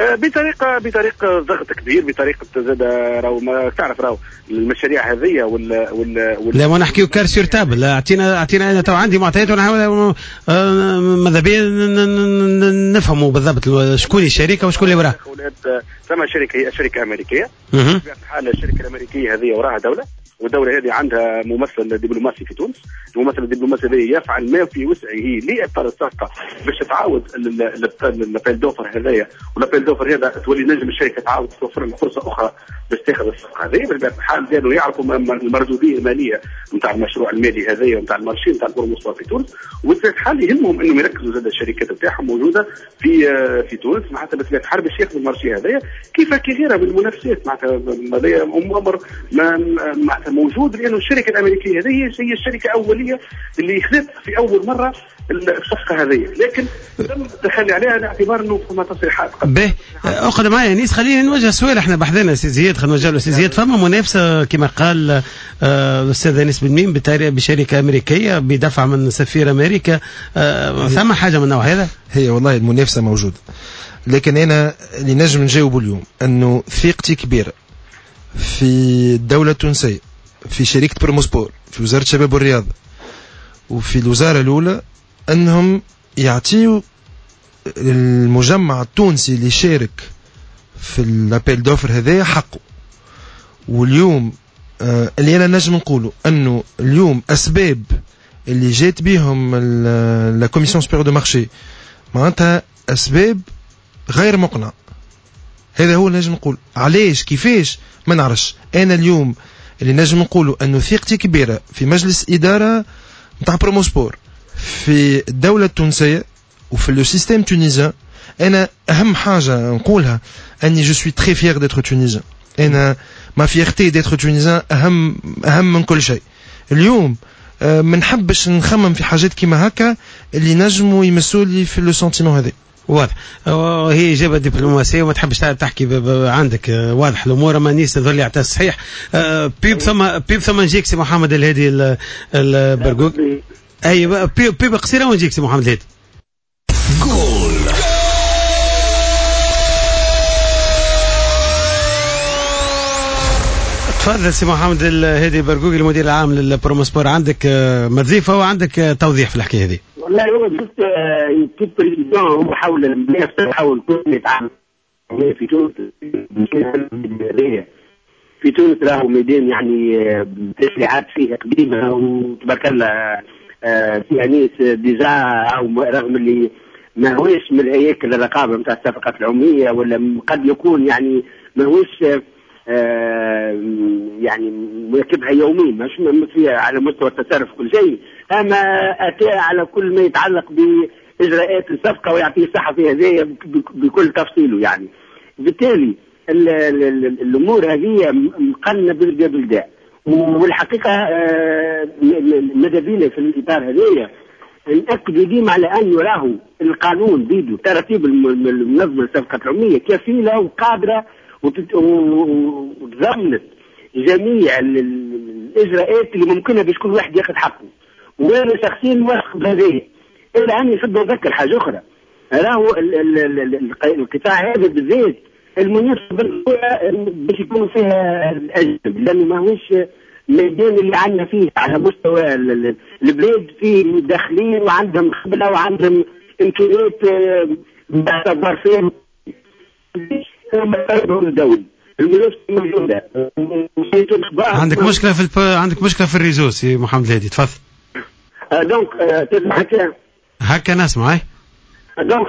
بطريقه ضغط كبير، بطريقه زاد راهو ما تعرف راهو المشاريع هذه ولا لا ما نحكيو كار سور تابل. اعطينا انا تو عندي معطيات ونحاول ماذا بيا نفهموا بالضبط شكون الشركه وشكون اللي وراها. ثم شركه هي شركه امريكيه في حال الشركه الامريكيه هذه وراها دوله، والدولة هذه عندها ممثل دبلوماسي في تونس. الممثل الدبلوماسي هذا يفعل ما في وسعه لإبطال الصفقة باش تعاود الابيل دوفر هذايا، والابيل دوفر هذا تولي نجم الشركة تعاود توفر لها فرصة أخرى باش تاخذ الصفقة هذه. بطبيعة الحال كانوا يعرفوا المردودية المالية نتاع المشروع المالي هذايا ونتاع المارشي نتاع البروموسفور في تونس، وبطبيعة الحال يهمهم انهم يركزوا زاد الشركات نتاعهم موجودة في تونس معناتها بطبيعة الحال باش ياخذوا المارشي هذايا كيف غيرها من المنافسات معناتها هذايا امر معناتها موجود، لانه الشركه الامريكيه هذه هي الشركه الاوليه اللي خذت في اول مره الصفقه هذه، لكن تم التخلي عليها على اعتبار انه فما تصريحات. به اخذ معايا نيس خلينا نوجه سؤال احنا بحثنا سي زياد، خلينا نوجه له سي زياد. فما منافسه كما قال الاستاذ انيس بن ميم بشركه امريكيه بدفع من سفير امريكا، ثم حاجه من النوع هذا؟ هي والله المنافسه موجوده، لكن انا اللي نجم نجاوبه اليوم انه ثقتي كبيره في الدوله التونسيه، في شركة بروموسبور، في وزارة الشباب والرياضة، وفي الوزارة الأولى، أنهم يعطيوا المجمع التونسي اللي شارك في الأبيل دوفر هذا حقه. واليوم اللي أنا نجم نقوله أنه اليوم أسباب اللي جات بهم لا كوميسيون سوبيريور دو مارشي معناتها أسباب غير مقنعة. هذا هو اللي نجم نقول. علاش كيفاش ما نعرفش. أنا اليوم اللي نجم نقوله أنه ثقتي كبيرة في مجلس إدارة نتاع بروموسبور، في الدولة التونسية وفي لو سيستيم تونيزيان. أنا أهم حاجة نقولها أني جو سوي تري فيير ديتر تونيزيان. أنا ما فيغتي ديتر تونيزيان أهم من كل شيء. اليوم ما نحبش نخمم في حاجات كيما هكا اللي نجموا يمسوا لي في لو سنتيمون هذا. واضح، هي إجابة دبلوماسية وما تحبش تحكي عندك واضح الأمور. ما نيس تظل يعطي صحيح. بيب ثم نجيك سي محمد الهادي البرقوق. أيوة بيب قصيرة ونجيك سي محمد الهادي. تفضل سي محمد الهادي البرقوقي المدير العام للبروموسبور، عندك مضيفة وعندك توضيح في الحكاية هذه. والله هو جست كيف بريزيدون هو حاول المنافسة حاول كل يتعامل في تونس. في تونس راهو ميدان يعني تشريعات فيها قديمة وتبارك الله في انيس ديجا او رغم اللي ما هوش من الهياكل الرقابة نتاع الصفقات العمومية ولا قد يكون يعني ما هوش يعني مركبها يوميا مش فيها على مستوى التصرف كل شيء، اما اتى على كل ما يتعلق باجراءات الصفقه ويعطيه الصحفي هذايا بكل تفصيله. يعني بالتالي الامور هذه مقننه بالبلدان، والحقيقه ماذا بينا في الاطار هذايا نأكد ديما على أن راهو القانون بيدو ترتيب المنظمه الصفقات العموميه كفيله وقادره وتضمنت جميع الاجراءات اللي ممكنه باش كل واحد ياخذ حقه. وانا شخصيا واثق بهذه، الا اني نحب نذكر حاجه اخرى. راهو القطاع هذا بالذات المناسبه الاولى باش يكون فيها الاجنبي، لانه ماهوش الميدان اللي عندنا فيه على مستوى البلاد فيه داخلين وعندهم خبره وعندهم امكانيات باعتبار فيهم عندك مشكلة في الريزو سي محمد الهادي. تفضل. دونك تسمع هكا نسمع. دونك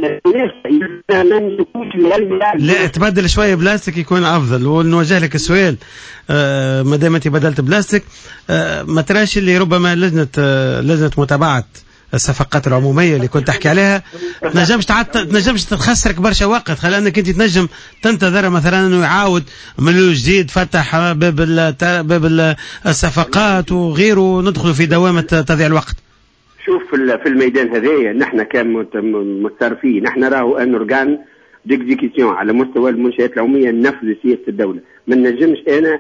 لا تبدل شوية بلاستيك يكون أفضل. ونوجه لك السؤال ما دام أنت بدلت بلاستيك، ما تراش اللي ربما لجنة متابعة الصفقات العموميه اللي كنت تحكي عليها تنجمش تخسرك برشا وقت، خلي انك انت تنجم تنتظر مثلا انه يعاود من جديد فتح باب الصفقات وغيره، ندخلوا في دوامه تضييع الوقت. شوف في الميدان هذايا نحن كمتصرفين نحن راهو ان اورغان ديكزيكسيون على مستوى المنشآت العموميه ننفذ سياسه الدوله، ما نجمش انا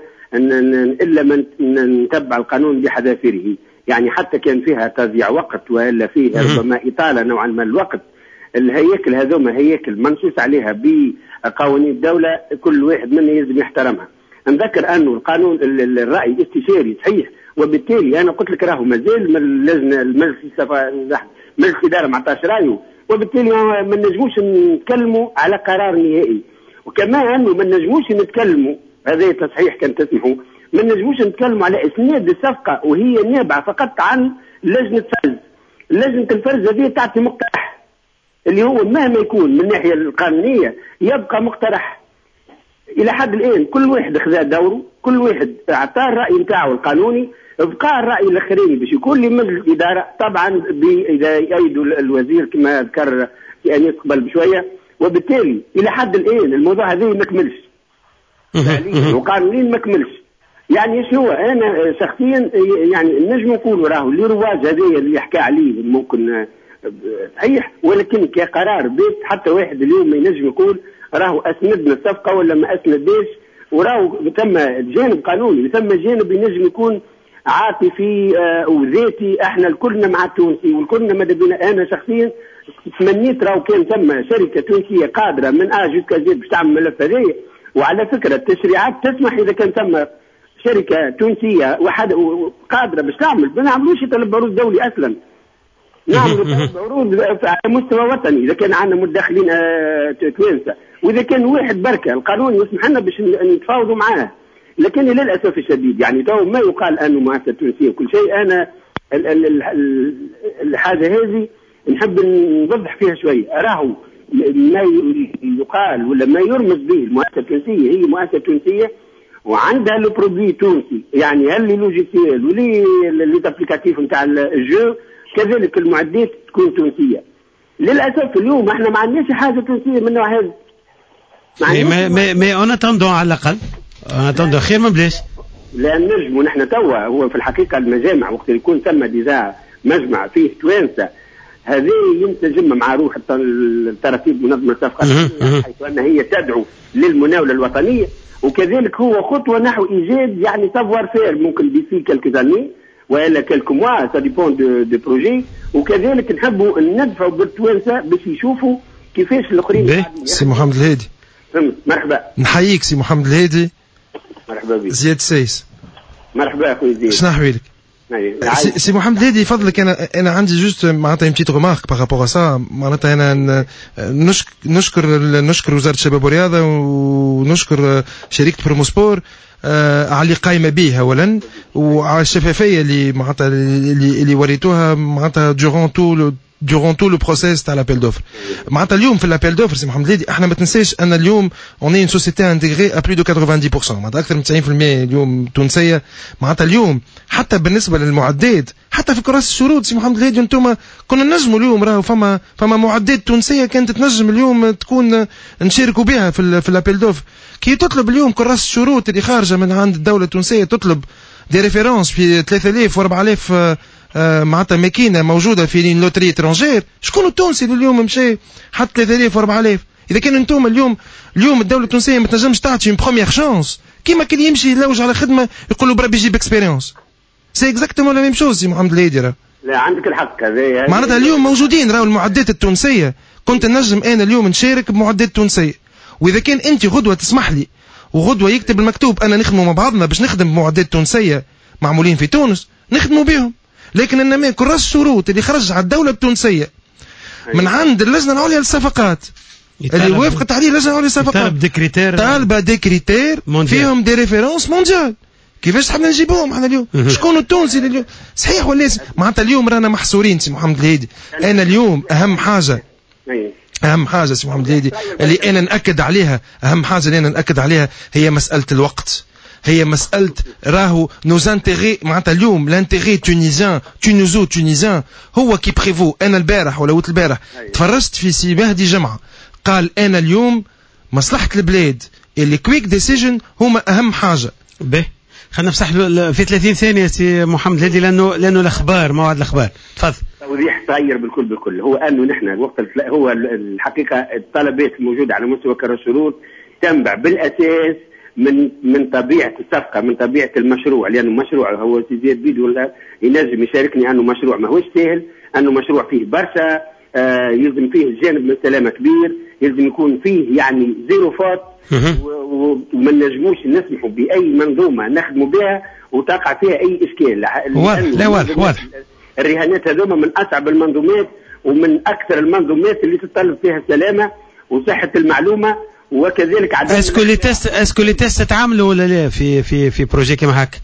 الا من نتبع القانون بحذافيره، يعني حتى كان فيها تضييع وقت والا فيه ربما اطاله نوعا ما الوقت، الهياكل هذوما هياكل منصوص عليها بقوانين الدوله، كل واحد منا يلزم يحترمها. نذكر انه القانون الراي الاستشاري صحيح، وبالتالي انا قلت لك راهو مازال من اللجنه المجلس الاداره ما عطاش رايه، وبالتالي ما نجموش نتكلموا على قرار نهائي، وكما انه ما نجموش نتكلموا، هذا تصحيح كان تسمحوا، ما نجموش نتكلموا على اسناد الصفقه وهي نابعه فقط عن لجنه فرز. لجنه الفرز هذه تعطي مقترح اللي هو مهما يكون من الناحيه القانونيه يبقى مقترح. الى حد الان كل واحد خذا دوره، كل واحد اعطاه الراي نتاعو القانوني، بقى الراي الاخراني باش يكون لمجلس الاداره، طبعا اذا يأيدوا الوزير كما ذكر في انيس قبل بشويه، وبالتالي الى حد الان الموضوع هذا ما كملش فعليا وقانونيا ما كملش. يعني شنو انا شخصيا يعني نجم نقول راهو اللي رواج هذايا اللي يحكى عليه ممكن صحيح، ولكن كقرار بيت حتى واحد اليوم ما ينجم يقول راهو اسندنا الصفقه ولا ما اسندناش، وراهو ثم جانب قانوني ثم جانب ينجم يكون عاطفي وذاتي. احنا الكلنا مع التونسي والكلنا ماذا بينا. انا شخصيا تمنيت راهو كان ثم شركه تونسيه قادره من جوسكا زد باش تعمل الملف هذايا، وعلى فكره التشريعات تسمح اذا كان ثم شركه تونسيه قادره باش تعمل، ما نعملوش طلب عروض دولي اصلا، نعملوا طلب عروض على مستوى وطني اذا كان عندنا مدخلين توانسه، واذا كان واحد بركه القانون يسمح لنا باش نتفاوضوا معاه. لكن للاسف الشديد يعني تو ما يقال انه مؤسسه تونسيه وكل شيء، انا الحاجه هذه نحب نوضح فيها شويه. راهو ما يقال ولا ما يرمز به المؤسسه التونسيه هي مؤسسه تونسيه وعندها لو برودوي تونسي، يعني هل لي لوجيسيال ولي لي تابليكاتيف نتاع الجو كذلك المعدات تكون تونسيه. للاسف اليوم احنا ما عندناش حاجه تونسيه من النوع هذا. ما انا تندو على الاقل انا تندو خير ما بلاش. لا نجموا نحن توا هو في الحقيقه المجامع وقت يكون ثم ديزا مجمع فيه توانسه هذه ينتجم مع روح الترتيب منظمه الصفقات حيث انها هي تدعو للمناوله الوطنيه، وكذلك هو خطوه نحو ايجاد يعني سافوار فير ممكن ديسي كالكو والا كالكو موا سا ديبون دو بروجي، وكذلك نحبوا ندفعوا بالتوانسه باش يشوفوا كيفاش الاخرين. سي محمد الهادي مرحبا. نحييك سي محمد الهادي. مرحبا بك. زياد السايس. مرحبا اخوي زياد. شنو احوالك؟ سي محمد الهادي فضلك انا عندي جوست معناتها اون بتيت ريمارك بارابور سا، معناتها انا نشكر وزاره الشباب والرياضه ونشكر شركه بروموسبور على اللي قايمه به اولا، وعلى الشفافيه اللي معناتها اللي وريتوها معناتها durant tout le process تاع l'Appel d'offres. معناتها اليوم في l'Appel d'offres سي محمد الهادي احنا ما تنساش ان اليوم on est une société intégrée à plus de 90%، معناتها اكثر من 90% اليوم تونسيه. معناتها اليوم حتى بالنسبه للمعدات حتى في كراسي الشروط سي محمد الهادي انتم كنا نجموا اليوم راهو فما معدات تونسيه كانت تنجم اليوم تكون نشاركوا بها في l'Appel d'offres. كي تطلب اليوم كراسي الشروط اللي خارجه من عند الدوله التونسيه تطلب دي ريفيرونس في 3000 و4000 معناتها ماكينه موجوده في لوتري ترونجير، شكون التونسي اللي اليوم مشى حط 3000 و4000؟ اذا كان انتم اليوم الدوله التونسيه ما تنجمش تعطي اون بروميير شانس كيما كان يمشي يلوج على خدمه يقول له بربي يجيب اكسبيريونس، سي اكزاكتومون لا ميم شوز سي محمد الهادي. لا عندك الحق هذا معناتها اليوم موجودين راهو المعدات التونسيه، كنت نجم انا اليوم نشارك بمعدات تونسيه، واذا كان انت غدوه تسمح لي وغدوه يكتب المكتوب انا نخدموا مع بعضنا باش نخدم بمعدات تونسيه معمولين في تونس نخدموا بهم. لكن انما كراس الشروط اللي خرج على الدوله التونسيه من عند اللجنه العليا للصفقات اللي وافقت عليه اللجنه العليا للصفقات طالبه دي كريتير فيهم دي ريفيرونس مونديال، كيفاش حنا نجيبوهم احنا اليوم؟ شكون التونسي اليوم؟ صحيح ولا معناتها اليوم رانا محصورين سي محمد الهادي. انا اليوم اهم حاجه سي محمد الهادي اللي انا ناكد عليها، اهم حاجه اللي انا ناكد عليها هي مساله الوقت. هي مساله راهو نوز انتيغي معناتها اليوم لانتيغي تونيزان هو كي بريفو. انا البارح ولا البارح تفرجت في سي مهدي جمعه قال انا اليوم مصلحه البلاد اللي كويك ديسيجن هما اهم حاجه. به خلينا نفسح في 30 ثانيه سي محمد الهادي لانه الاخبار موعد الاخبار. تفضل. توضيح صغير بالكل هو انه نحن الوقت هو الحقيقه الطلبات الموجوده على مستوى كرة تنبع بالاساس من طبيعه الصفقه، من طبيعه المشروع، لانه مشروع هو سي زياد بيد ولا ينجم يشاركني انه مشروع ماهوش سهل، انه مشروع فيه برشا يلزم فيه جانب من السلامه كبير، يلزم يكون فيه يعني زيرو فات وما نجموش نسمحوا باي منظومه نخدموا بها وتقع فيها اي اشكال. واضح. الرهانات هذوما من اصعب المنظومات ومن اكثر المنظومات اللي تتطلب فيها السلامه وصحه المعلومه وكذلك عدم. اسكو لي تيست تعاملوا ولا لا في بروجي كيما هكا؟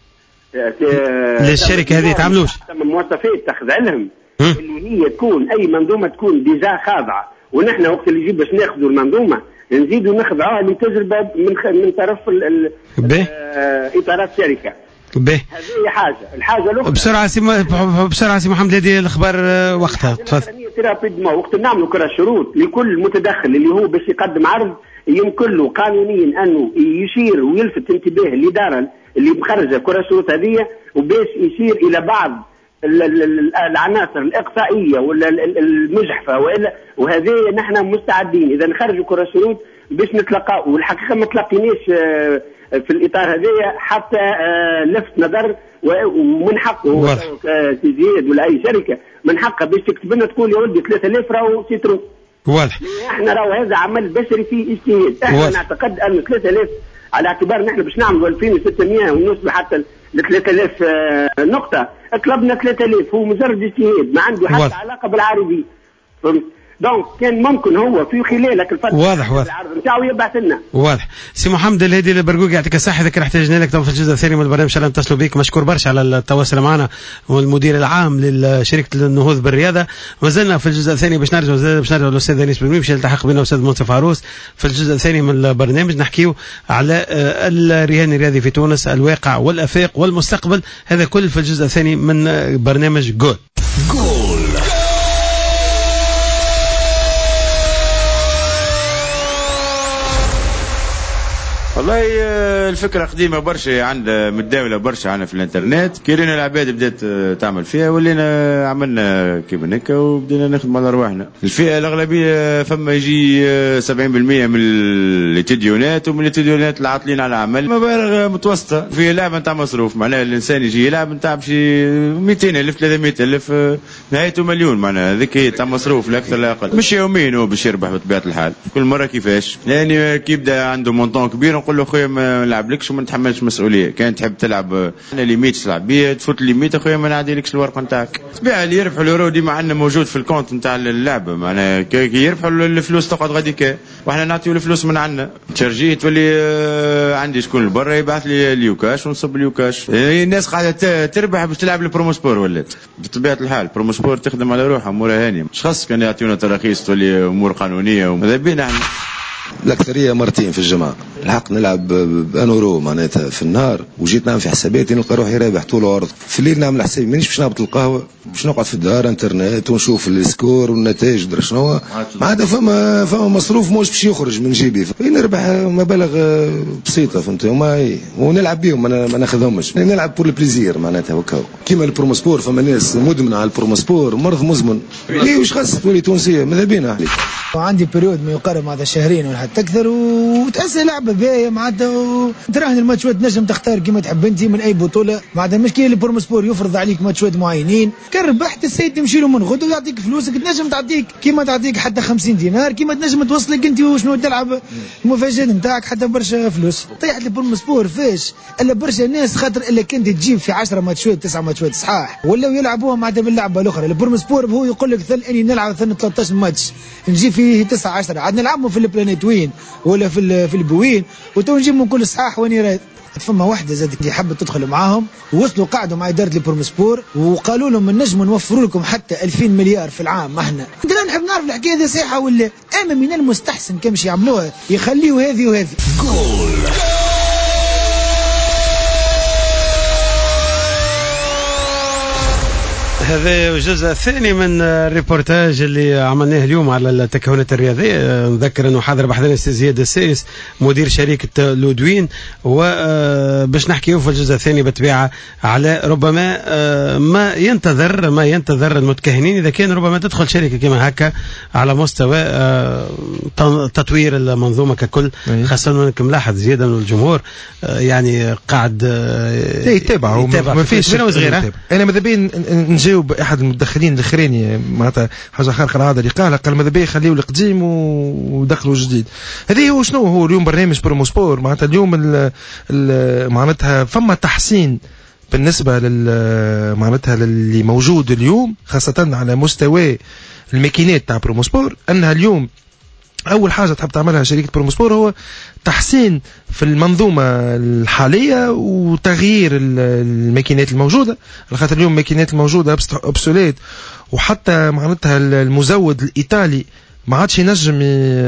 للشركه هذه تعاملوش؟ مواصفات تاخذ علم اللي هي تكون اي منظومه تكون ديجا خاضعه، ونحن وقت اللي يجي باش ناخذوا المنظومه نزيدوا نخضعوها لتجربه من طرف اطارات الشركه. هذه حاجه. الحاجه الاخرى بسرعه سي محمد الهادي الاخبار وقتها. تفضل. وقت نعملوا كرة شروط لكل متدخل اللي هو باش يقدم عرض يمكن له قانونيا انه يشير ويلفت انتباه الاداره اللي مخرجه كرة شروط هذه وباش يشير الى بعض العناصر الاقصائيه ولا المجحفه وهذه نحن مستعدين اذا نخرجوا كرة شروط باش نتلقاو. والحقيقه ما تلقيناش في الاطار هذا حتى لفت نظر، ومن حقه سي زياد ولا اي شركه من حقها باش تكتب لنا تقول يا ولدي 3000 راهو سيترو. واضح. احنا راهو هذا عمل بشري فيه اجتهاد. احنا نعتقد ان 3000 على اعتبار نحن باش نعملوا 2600 ونوصل حتى ل 3000 نقطه، طلبنا 3000 هو مجرد اجتهاد ما عنده حتى علاقه بالعارضين. دونك كان ممكن هو في خلالك الفتره واضح العرض نتاعو يبعث لنا. واضح. سي محمد الهادي البرقوقي يعطيك الصحه. اذا احتاجنا لك في الجزء الثاني من البرنامج ان شاء الله نتصلوا بك. مشكور برشا على التواصل معنا والمدير العام لشركه النهوض بالرياضه. ما زلنا في الجزء الثاني باش نرجع للاستاذ انيس بن باش يلتحق بنا الاستاذ منصف عروس في الجزء الثاني من البرنامج نحكيو على الرهان الرياضي في تونس، الواقع والافاق والمستقبل. هذا كل في الجزء الثاني من برنامج جول. والله الفكرة قديمة برشا متداولة برشا عنا في الانترنت. كيرينا العباد بدات تعمل فيها ولينا عملنا كيما هكا وبدينا نخدم على رواحنا. الفئة الأغلبية فما يجي 70% من الاتديونات ومن الاتديونات العاطلين على عمل مبالغ متوسطة في لعبة نتاع مصروف. معناها الإنسان يجي يلعب نتاع بشي 200,000 300,000 نهايته مليون. معناها هذيك هي تاع مصروف لا أكثر لا أقل. مش يوميا هو باش يربح بطبيعة الحال. كل مرة كيفاش يعني كي يبدا عنده مونطون كبير نقول له خويا ما نلعبلكش وما نتحملش مسؤوليه. كان تحب تلعب انا ليميت تلعب بيه تفوت الليميت اخويا ما نعديلكش الورقه نتاعك. طبيعي اللي يربحوا اليورو ديما عندنا موجود في الكونت نتاع اللعبه. معناها كي يربحوا الفلوس تقعد غاديكا واحنا نعطيو الفلوس من عندنا. تشارجيه تولي عندي شكون برا يبعث لي اليوكاش ونصب اليوكاش. الناس قاعده تربح باش تلعب البروموسبور ولات بطبيعه الحال. بروموسبور تخدم على روحها امورها هانيه. مش خاص كان يعطيونا تراخيص تولي امور قانونيه وماذا بينا احنا. الأكثرية مرتين في الجمعة. الحق نلعب بأنورو معناتها في النهار وجيت نعمل في حساباتي نلقى روحي رابح طول وعرض. في الليل نعمل حسابي مانيش باش نهبط القهوة باش نقعد في الدار انترنت ونشوف السكور والنتائج درا شنو. معناتها فما مصروف موش باش يخرج من جيبي. نربح مبالغ بسيطة فهمت ونلعب بيهم ما ناخذهمش. نلعب بور البليزير معناتها وكاو. كيما البروموسبور فما ناس مدمنة على البروموسبور مرض مزمن. واش خاص تولي تونسية ماذا بينا عليك. عندي بريود ما يقارب معناتها شهرين ولا حتى اكثر وتأسى لعبه باهيه معناتها تراهن الماتشات نجم تختار كيما تحب انت من اي بطوله. معناتها مش كي البروموسبور يفرض عليك ماتشات معينين. كان ربحت السيد تمشي له من غد ويعطيك فلوسك. تنجم تعطيك كيما تعطيك حتى 50 دينار كيما تنجم توصلك انت وشنو تلعب المفاجاه نتاعك حتى برشا فلوس. طيحت البروموسبور فاش الا برشا ناس خاطر الا كنت تجيب في 10 ماتشات 9 ماتشات صحاح ولاو يلعبوها معناتها باللعبه الاخرى. البروموسبور هو يقول لك ثل اني نلعب 13 ماتش نجي فيه 9 10 عاد نلعبوا في البلانيت وين ولا في البوين وتو نجيب من كل صحاح وين رايد. فما واحده زادت اللي حبت تدخل معاهم ووصلوا قعدوا مع اداره البروموسبور وقالوا لهم النجم نوفروا لكم حتى 2000 مليار في العام. ما احنا لا نحب نعرف الحكايه هذه صحيحه ولا اما من المستحسن كمش يعملوها يخليوا هذه وهذه. هذا الجزء الثاني من الريبورتاج اللي عملناه اليوم على التكهنات الرياضية. نذكر أنه حاضر بحضرنا الأستاذ زياد السيس مدير شركة لودوين، وباش نحكيو في الجزء الثاني بالطبيعة على ربما ما ينتظر المتكهنين إذا كان ربما تدخل شركة كما هكا على مستوى تطوير المنظومة ككل، خاصة أنك ملاحظ زيادة أن الجمهور يعني قاعد يتابع ما فيش أنا ماذا بين نجاوب أحد المدخلين الأخراني معناتها حاجة خارقة العادة اللي قال ماذا بين خليه القديم ودخلوا جديد. هذه هو شنو هو اليوم برنامج بروموسبور معناتها اليوم معناتها فما تحسين بالنسبة معناتها اللي موجود اليوم خاصة على مستوى الماكينات تاع بروموسبور. أنها اليوم أول حاجة تحب تعملها شركة بروموسبور هو تحسين في المنظومة الحالية وتغيير الماكينات الموجودة، خاطر اليوم الماكينات الموجودة أبسوليت، وحتى معناتها المزود الإيطالي ما عادش ينجم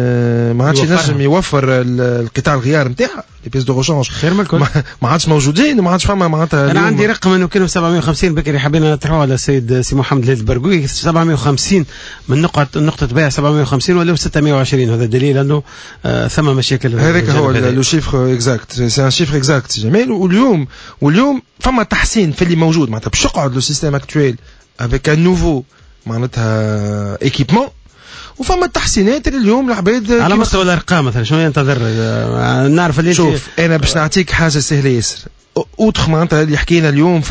يوفر القطاع الغيار نتاعها لي بيس دو روشانج خير من الكل ما عادش موجودين وما عادش فما معناتها. انا عندي رقم انه كانوا 750 بكري حبينا نطرحوه على السيد سي محمد البرقوي 750 من نقطة بيع 750 ولا 620. هذا دليل انه ثم مشاكل. هذاك هو لو شيفر اكزاكت سي ان شيفر اكزاكت جميل. واليوم فما تحسين في اللي موجود معناتها باش يقعد لو سيستيم اكطويل افيك ان نوفو معناتها ايكيبمون، وفما التحسينات اللي اليوم العباد على مستوى الارقام مثلا شنو ينتظر. نعرف اللي شوف انا باش نعطيك حاجه سهله ياسر اوتخ معناتها اللي حكينا اليوم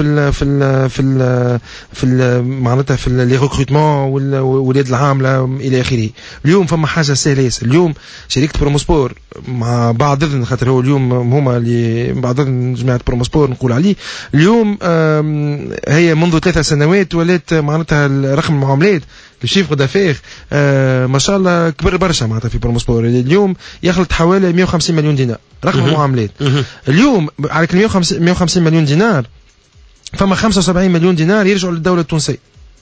في معناتها في لي ريكروتمون والولاد العامله الى اخره. اليوم فما حاجه سهله ياسر. اليوم شركه بروموسبور مع بعض اذن خاطر هو اليوم هما اللي بعض اذن جماعه بروموسبور نقول عليه اليوم هي منذ 3 سنوات ولات معناتها رقم المعاملات الشيفر دافير ما شاء الله كبر برشا معناتها في بروموسبور. اليوم يخلط حوالي 150 مليون دينار رقم المعاملات. اليوم على 150 مليون دينار فما 75 مليون دينار يرجعوا للدولة التونسية.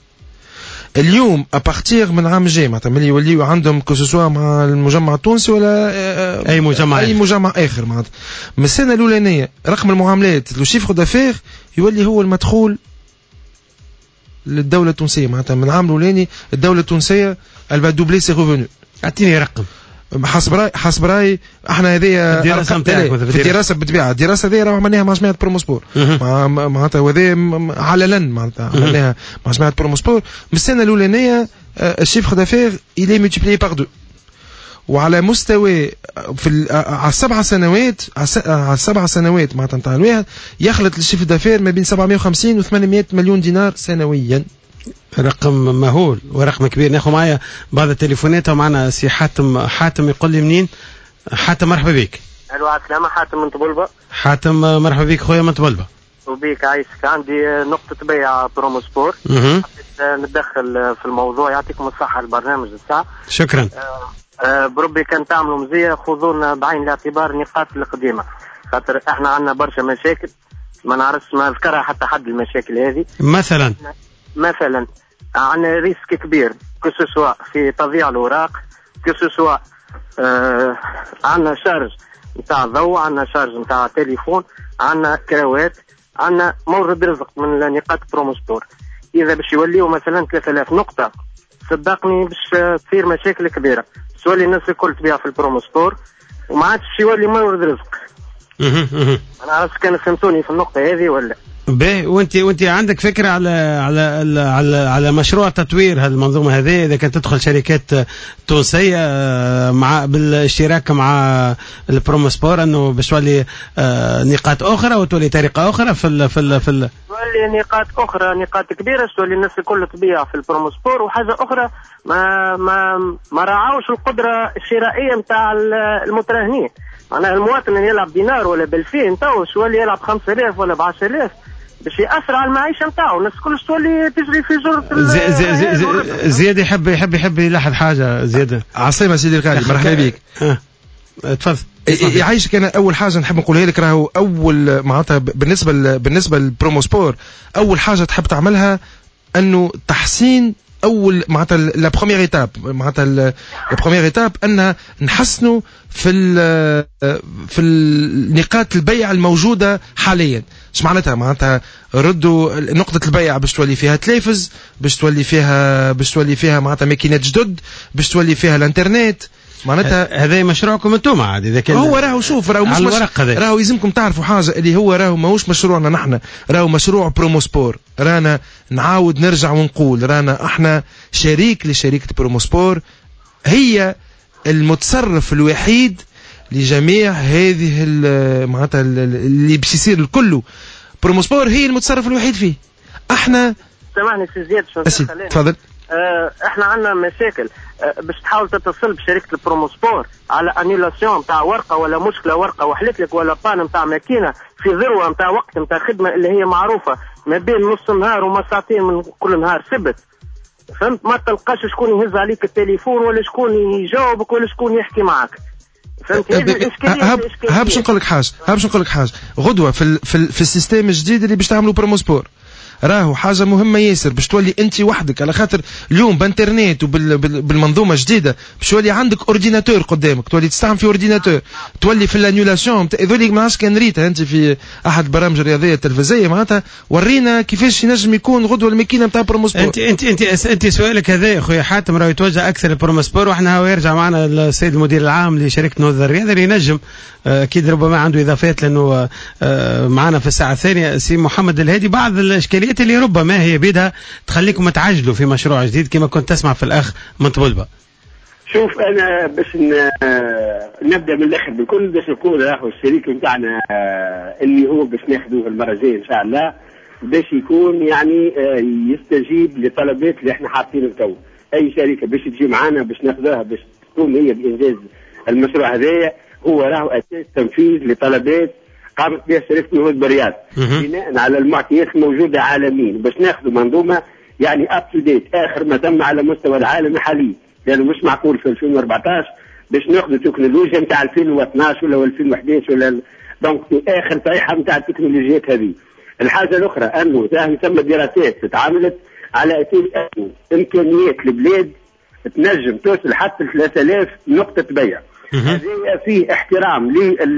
اليوم ابارتيغ من عام جاي معناتها ملي يوليوا عندهم كوسوسوا مع المجمع التونسي ولا اي مجمع اخر معناتها من السنه الاولانيه رقم المعاملات لو شيفر دافير يولي هو المدخول للدولة التونسية معناتها من العام الأولاني الدولة التونسية elle va doubler ses revenus. أعطيني رقم حسب راي احنا هذه الدراسة نتاعك في الدراسة بالطبيعة الدراسة هذه راهو عملناها مع جماعة بروموسبور معناتها وهذا علنا معناتها عملناها مع جماعة بروموسبور من السنة الأولانية الشيفر دافير il est multiplié par 2 وعلى مستوى على 7 سنوات على 7 سنوات معناتها نتاع الواحد يخلط الشيفر دافير ما بين 750 و 800 مليون دينار سنويا. رقم مهول ورقم كبير. ناخذ معايا بعض التليفونات ومعنا سي حاتم يقول لي منين. حاتم مرحبا بك. الو السلامة. حاتم من طبلبة. حاتم مرحبا بك خويا من طبلبة. وبيك عايشك. عندي نقطة بيع بروموسبور حبيت نتدخل في الموضوع. يعطيكم الصحة البرنامج الساعة. شكرا. بربي كان تعملوا مزية خذونا بعين الاعتبار النقاط القديمة خاطر احنا عندنا برشا مشاكل ما نعرفش ما ذكرها حتى حد المشاكل هذه. مثلا عندنا ريسك كبير كسوسوا في تضييع الأوراق كسوسوا عندنا شارج نتاع ضوء عندنا شارج نتاع تليفون عندنا كراوات عندنا مورد رزق من نقاط بروموسبور. إذا باش يوليوا مثلا 3000 نقطة صدقني باش تصير مشاكل كبيرة. تولي الناس الكل تبيع في البروموسبور وما عادش يولي مورد رزق. أنا عرفت كان فهمتوني في النقطة هذه ولا؟ باهي. وانت عندك فكره على مشروع تطوير هالمنظومه هذه اذا كانت تدخل شركات تونسيه مع بالاشتراك مع البروموسبور انه باش تولي نقاط اخرى وتولي طريقه اخرى في تولي نقاط اخرى نقاط كبيره تولي الناس الكل تبيع في البروموسبور. وحاجه اخرى ما راعوش القدره الشرائيه نتاع المتراهنين. معناها المواطن اللي يلعب دينار ولا ب2000 تو شو اللي يلعب 5000 ولا ب10000 باش يأثر على المعيشة نتاعو. الناس كلش تولي تجري في جرة. زياد يحب يلاحظ حاجة. زياد عصيمة سيدي الغالي مرحبا بك. تفضل. يعيشك. أنا أول حاجة نحب نقولها لك راهو أول معناتها بالنسبة للبروموسبور أول حاجة تحب تعملها أنه تحسين اول معناتها لا بروميير ايتاب، معناتها لا بروميير ايتاب ان نحسنوا في النقاط البيع الموجوده حاليا. ايش معناتها ردوا نقطه البيع باش تولي فيها تلفز، باش تولي فيها معناتها ماكينات جدد، باش تولي فيها الانترنت. معناتها هذا مشروعكم انتم عاد اذا كان هو راهو شوف راهو مش راهو يلزمكم تعرفوا حاجه اللي هو راهو ماهوش مشروعنا نحن، راهو مشروع بروموسبور. رانا نعاود نرجع ونقول رانا احنا شريك لشركه بروموسبور، هي المتصرف الوحيد لجميع هذه معناتها اللي باش يصير الكل. بروموسبور هي المتصرف الوحيد فيه. احنا سامحني سي زياد تفضل. احنا عندنا مشاكل باش تحاول تتصل بشركه البروموسبور على انيلاسيون نتاع ورقه ولا مشكله ورقه وحلت لك ولا بان نتاع ماكينه في ذروه نتاع وقت نتاع خدمه اللي هي معروفه ما بين نص نهار وما ساعتين من كل نهار سبت. فهمت؟ ما تلقاش شكون يهز عليك التليفون ولا شكون يجاوبك ولا شكون يحكي معك. فهمت؟ هذه الاشكاليه. باش نقول لك حاجه غدوه في السيستم الجديد اللي باش تعملوا بروموسبور راهو حاجه مهمه ياسر باش تولي انت وحدك، على خاطر اليوم بانترنت وبالمنظومه الجديده باش تولي عندك اورديناتور قدامك، تولي تستعمل في اورديناتور، تولي في الانيولاسيون ذوليك. ما عادش كان ريتها انت في احد البرامج الرياضيه التلفزيونيه معناتها ورينا كيفاش ينجم يكون غدوه الماكينه نتاع بروموسبور. انت سؤالك هذا يا خويا حاتم راه يتوجه اكثر للبروموسبور، واحنا هو يرجع معنا السيد المدير العام لشركه نهضه الرياضه اللي ينجم اكيد ربما عنده اضافات، لانه معنا في الساعه الثانيه سي محمد الهادي بعض الاشكاليات اللي ربما هي بيدها تخليكم تعجلوا في مشروع جديد كما كنت تسمع في الاخ من طبلبه. شوف انا باش نبدا من الاخر بالكل باش نقول راهو الشريك نتاعنا اللي هو باش ناخذوه المره الجايه ان شاء الله باش يكون يعني يستجيب لطلبات اللي احنا حاطينه تو. اي شركه باش تجي معنا باش ناخذوها باش تقوم هي بانجاز المشروع هذايا هو راهو اساس تنفيذ لطلبات قامت بها شركه نهوض بالرياض بناء على المعطيات الموجوده عالميا باش ناخذوا منظومه يعني اب تو ديت اخر ما تم على مستوى العالم حاليا، لانه مش معقول في 2014 باش ناخذوا تكنولوجيا نتاع 2012 ولا 2011 ولا دونك اخر صيحه نتاع التكنولوجيات هذه. الحاجه الاخرى انه ثم دراسات تعاملت على اساس انه امكانيات البلاد تنجم توصل حتى 3000 نقطه بيع. هذه فيه احترام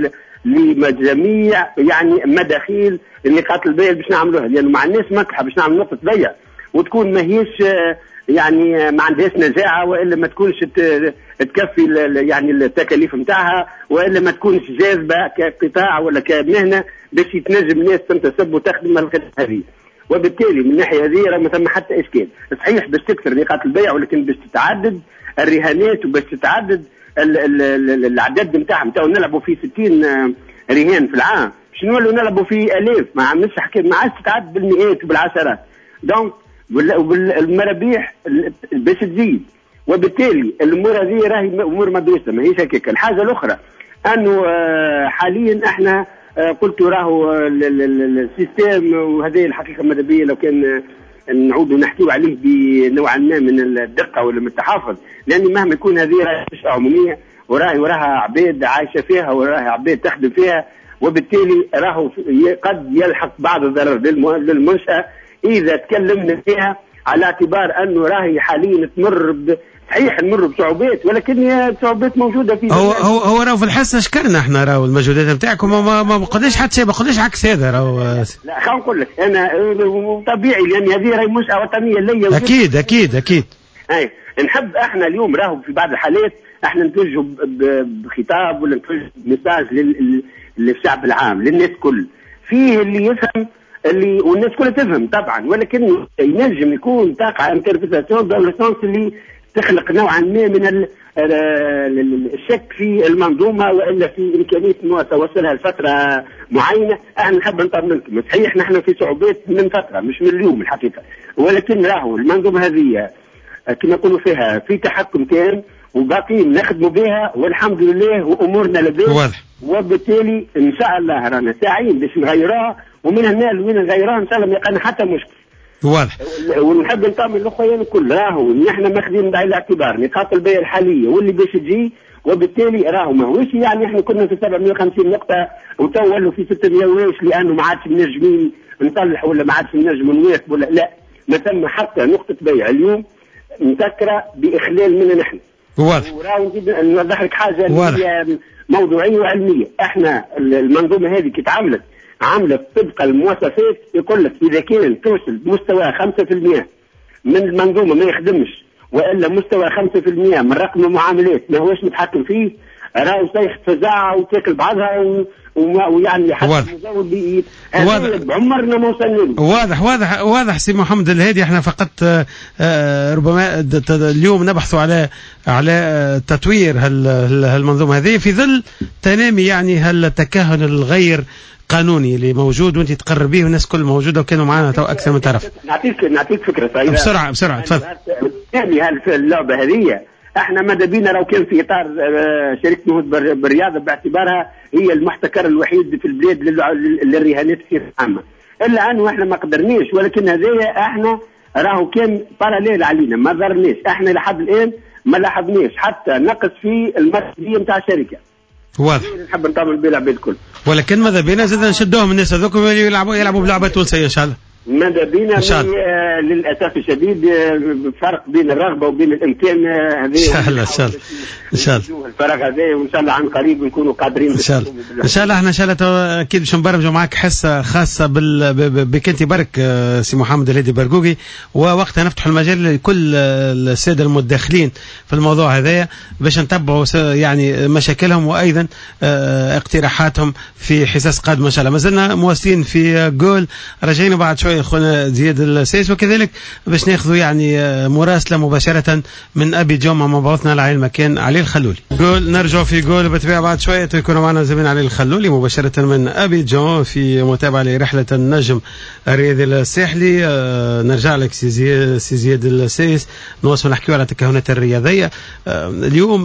لجميع يعني مداخيل نقاط البيع باش نعملوها، لانه مع الناس مكحه باش نعمل نقطه بيع وتكون ماهيش يعني ما عندهاش نجاعه والا ما تكونش تكفي يعني التكاليف نتاعها والا ما تكونش جاذبه كقطاع ولا كمهنه باش يتنجم الناس تنتسب وتخدم الخدمه هذه. وبالتالي من الناحيه هذه راه ما ثم حتى اشكال. صحيح باش تكثر نقاط البيع ولكن باش تتعدد الرهانات وباش تتعدد العدد نتاعهم. تو نلعبوا في 60 رهان في العام باش نولوا نلعبوا في الاف، ما عادش تتعدد بالمئات وبالعشرات. دونك والمرابيح باش تزيد، وبالتالي الامور هذه راهي امور مدروسه ماهيش هكاك. الحاجه الاخرى انه حاليا احنا قلت راهو السيستم وهذه الحقيقه ماذا بيا لو كان نعودوا نحكيوا عليه بنوعا ما من الدقه ولا من التحفظ، لان مهما يكون هذه راهي عموميه وراها عباد عايشه فيها وراها عباد تخدم فيها، وبالتالي راهو قد يلحق بعض الضرر للمنشاه اذا تكلمنا فيها، على اعتبار انه راهي حاليا تمر صحيح نمر بصعوبات ولكن صعوبات موجوده في هو راهو في الحصه شكرنا احنا راهو المجهودات نتاعكم ما قلناش حتى شيء، ما قلناش عكس هذا راهو. لا خلينا نقول لك انا طبيعي لان هذه راهي منشاه وطنيه ليا اكيد اي نحب احنا اليوم راهو في بعض الحالات احنا نتوجه بخطاب ولا نتوجه بمساج للشعب العام للناس كل فيه اللي يفهم اللي والناس كلها تفهم طبعا، ولكن ينجم يكون تقع انتربريتاسيون بالسونس اللي تخلق نوعا ما من الشك في المنظومه والا في امكانيه انه توصلها لفتره معينه. احنا نحب نطمنكم صحيح نحن في صعوبات من فتره مش من اليوم الحقيقه، ولكن راهو المنظومه هذه كما نقولوا فيها في تحكم تام وباقيين نخدموا بها والحمد لله وامورنا لباس، وبالتالي ان شاء الله رانا ساعين باش نغيروها ومن هنا لوين نغيروها ان شاء الله ما يلقانا حتى مشكل. واضح. ونحب نطمن الاخوان الكل راهو نحن ماخذين بعين الاعتبار نقاط البيع الحاليه واللي باش تجي، وبالتالي راهو ماهوش يعني احنا كنا في 750 نقطه وتو ولوا في 600 ويش لانه ما عادش منجمين نصلح ولا ما عادش ننجم نواكب ولا لا، ما ثم حتى نقطه بيع اليوم مسكره باخلال منا نحن. واضح. وراو نوضح لك حاجه هي موضوعيه وعلميه. احنا المنظومه هذه كي عملت طبق المواصفات، يقول لك اذا كان توصل مستوى 5% من المنظومه ما يخدمش، والا مستوى 5% من رقم المعاملات ما هوش متحكم فيه، راهو صيحة فزاعة وتاكل بعضها ويعني حتى المزود عمرنا ما وصلنا. واضح سي محمد الهادي. احنا فقط ربما اليوم نبحثوا على تطوير هالمنظومة هذه في ظل تنامي يعني هالتكهن الغير قانوني اللي موجود وانت تقرر به والناس كل موجوده وكانوا معنا تو اكثر من طرف. نعطيك فكره صغيره بسرعه تفضل. يعني اللعبه هذه احنا ماذا بينا لو كان في اطار شركه نهوض بالرياضه باعتبارها هي المحتكر الوحيد في البلاد للرهانات في عامه، الا انه احنا ما قدرناش، ولكن هذايا احنا راهو كان باراليل علينا ما ضرناش، احنا لحد الان ما لاحظناش حتى نقص في المسؤوليه نتاع الشركه. واضح. نحب نطمن بها العباد الكل. ولكن ماذا بينا زاد نشدوهم الناس هذوك يلعبوا بلعبه تونسيه ان شاء الله. ماذا بينا للاسف الشديد فرق بين الرغبه وبين الامكان هذا ان شاء الله الفرق هذا، وان شاء الله عن قريب نكونوا قادرين ان شاء الله احنا ان شاء الله اكيد باش نبرمجوا معك حصه خاصه بك انت برك سي محمد الهادي برقوقي، ووقتها نفتح المجال لكل الساده المتداخلين في الموضوع هذايا باش نتبعوا يعني مشاكلهم وايضا اقتراحاتهم في حصص قادمه ان شاء الله. ما زلنا مواصلين في جول، راجعين بعد شويه اخونا زياد السيس، وكذلك باش ناخذوا يعني مراسله مباشره من ابي جون مع مبعوثنا على المكان علي الخلولي. جول نرجع في جول بالطبيعه بعد شويه تكون معنا زميلنا علي الخلولي مباشره من ابي جون في متابعه لرحله النجم الرياضي الساحلي. نرجع لك سي زياد السيس، نواصل نحكيو على التكهنات الرياضيه. اليوم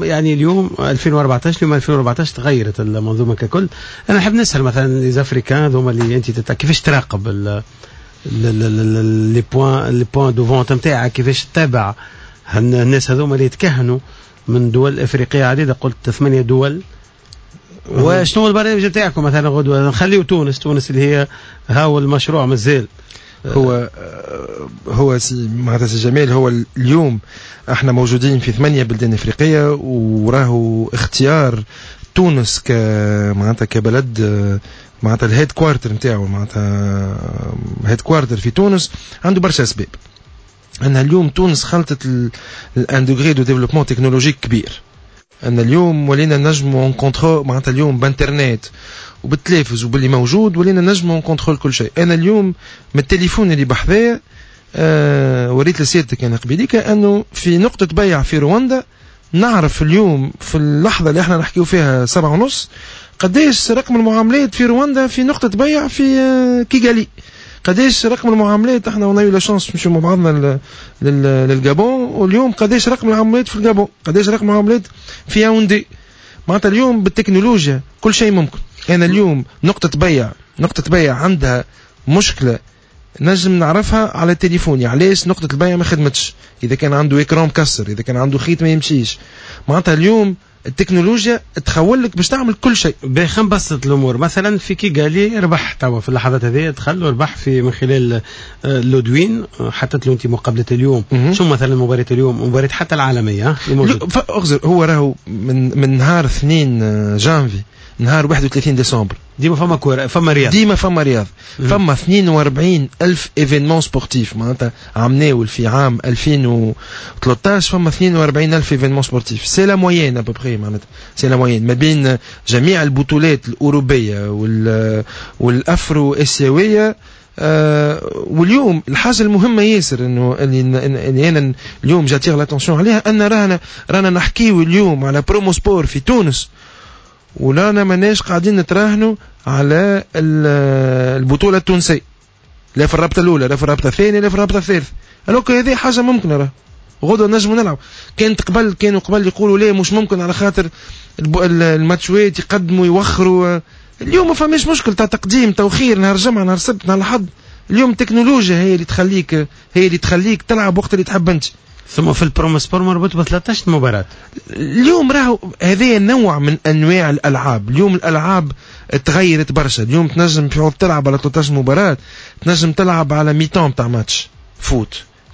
2014 تغيرت المنظومه ككل. انا نحب نسال مثلا لي زافريكان هذوما اللي انت كيفاش تراقب لي بوين دو فونت نتاعك، كيفاش تتابع الناس هذوما اللي يتكهنوا من دول افريقيه عديده، قلت 8 دول، وشنو البرنامج نتاعكم مثلا غدوه؟ نخليو تونس اللي هي هاو المشروع مازال هو معناتها سي جمال. هو اليوم احنا موجودين في 8 بلدان افريقيه، وراهو اختيار تونس معناتها كبلد معناتها الهيد كوارتر نتاعو، معناتها هيد كوارتر في تونس عنده برشا اسباب. ان اليوم تونس خلطت الان دوغري دو ديفلوبمون تكنولوجيك كبير، ان اليوم ولينا نجمو كونترول معناتها اليوم بانترنت وبالتلفز وباللي موجود ولينا نجمو كونترول كل شيء. انا اليوم من التليفون اللي بحذايا وريت لسيادتك انا قبيليك انه في نقطه بيع في رواندا نعرف اليوم في اللحظه اللي احنا نحكيو فيها 7:30 قديش رقم المعاملات في رواندا في نقطه بيع في كيغالي، قديش رقم المعاملات. احنا ونايو لا شانس نمشيو مع بعضنا للجابون، واليوم قديش رقم العملات في الجابون، قديش رقم العملات في ياوندي. معناتها اليوم بالتكنولوجيا كل شيء ممكن. انا اليوم نقطه بيع عندها مشكله نجم نعرفها على تليفوني، علاش نقطه البيع ما خدمتش، اذا كان عنده اكران مكسر، اذا كان عنده خيط ما يمشيش. معناتها اليوم التكنولوجيا تخولك باش تعمل كل شيء. باش نبسط الامور، مثلا في كيغالي ربح توا في اللحظات هذه، دخل وربح في من خلال لودوين، حطت له انت مقابله اليوم. شو مثلا مباراه اليوم؟ مباراه حتى العالميه اغزر. هو راهو من نهار 2 جانفي نهار 31 ديسمبر ديما فما كورة، فما رياض. فما 42 ألف ايفينمون سبورتيف معناتها عمناول في عام 2013. فما 42 ألف ايفينمون سبورتيف، سي لا موين ابوبري، معناتها سي لا موين ما بين جميع البطولات الأوروبية والأفرو اسيوية. واليوم الحاجة المهمة ياسر انه اللي انا اليوم جاتيغ لاتونسيون عليها، ان رانا نحكيو اليوم على برومو سبور في تونس، ولانا ماناش قاعدين نتراهنوا على البطولة التونسية، لا في الرابطة الأولى لا في الرابطة الثانية لا في الرابطة الثالثة. الوك هذه حاجة ممكنة، راه غدوة نجموا نلعب. كانوا قبل يقولوا ليه مش ممكن على خاطر الماتشوات يقدموا يوخروا. اليوم ما فماش مشكل تاع تقديم توخير، نهار جمعة نهار سبت نهار الأحد. اليوم التكنولوجيا هي اللي تخليك تلعب وقت اللي تحب انت. ثم في البروموسبور مربوط ب 13 مباراة. اليوم راهو هذا نوع من انواع الالعاب. اليوم الالعاب تغيرت برشا. اليوم تنجم تلعب على 13 مباراة، تنجم تلعب على ميتون تاع ماتش فوت،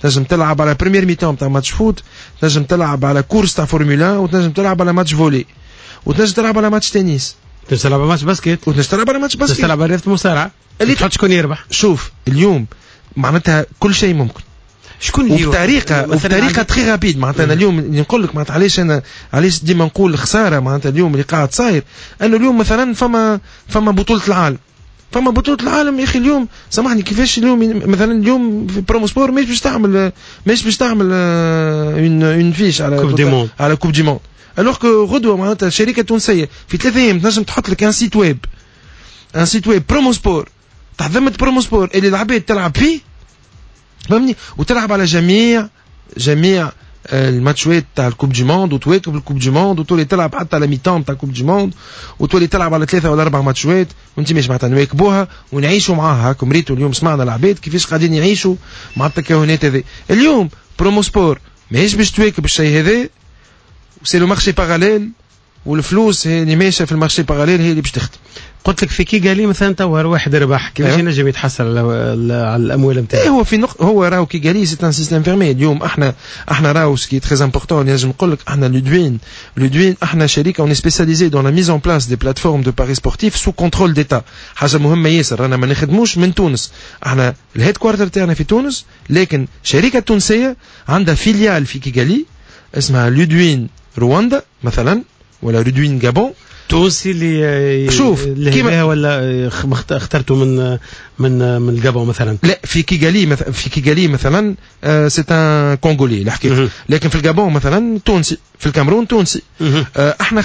تنجم تلعب على بريمير ميتون تاع ماتش فوت، تنجم تلعب على كورس تاع فورمولا 1، وتنجم تلعب على ماتش فولي، وتنجم تلعب على ماتش تنس، تنجم تلعب على ماتش باسكت، وتنجم تلعب على ماتش باسكت، تنجم تلعب على رياضة المصارعة اللي تحط شكون يربح. شوف اليوم معناتها كل شيء ممكن، شكون اللي وبطريقه تري رابيد. معناتها انا اليوم اللي نقول لك معناتها علاش ديما نقول خساره معناتها اليوم اللي قاعد صاير، انه اليوم مثلا فما بطوله العالم، فما بطوله العالم يا اخي. اليوم سامحني كيفاش اليوم مثلا اليوم في برومو سبور مش باش تعمل اون فيش على كوب دي موند، الوغ كو غدوه معناتها شركه تونسيه في 3 ايام تنجم تحط لك ان سيت ويب برومو سبور تاع ذمه برومو سبور اللي العباد تلعب فيه، فهمني، وتلعب على جميع الماتشات تاع الكوب دي موند، وتواكب الكوب دي موند، وتولي تلعب حتى على ميتان تاع الكوب دي موند، وتولي تلعب على 3 ولا 4 ماتشات، وانت مش معناتها نواكبوها ونعيشوا معاها. هاكم ريتوا اليوم سمعنا العباد كيفاش قاعدين يعيشوا مع التكهنات هذه. اليوم برومو سبور ماهيش باش تواكب الشيء هذا، وسي لو مارشي باراليل، والفلوس هي اللي ماشيه في المارشي باراليل هي اللي باش تخدم. قلت لك في كيغالي مثلا تو واحد ربح كيفاش ينجم يتحصل على الاموال نتاعو؟ هو في هو راهو كيغالي سي ان سيستيم فيرمي. اليوم احنا راهو سكي تري امبورطون نجم نقول لك احنا لودوين احنا شركه اون سبيسياليزي دون لا ميز اون بلاس دي بلاتفورم دو باري سبورتيف سو كونترول ديتا. حاجه مهمه ياسر، رانا ما نخدموش من تونس، احنا الهيد كوارتر تاعنا في تونس، لكن شركه تونسيه عندها فيليال في كيغالي اسمها لودوين رواندا مثلا، ولا لودوين غابون تونسي اللي شوف كيما ولا اخترته من الجابون مثلا. لا في كيغالي مثلا سي ان كونغولي الحقيقه، لكن في الجابون مثلا تونسي، في الكاميرون تونسي. احنا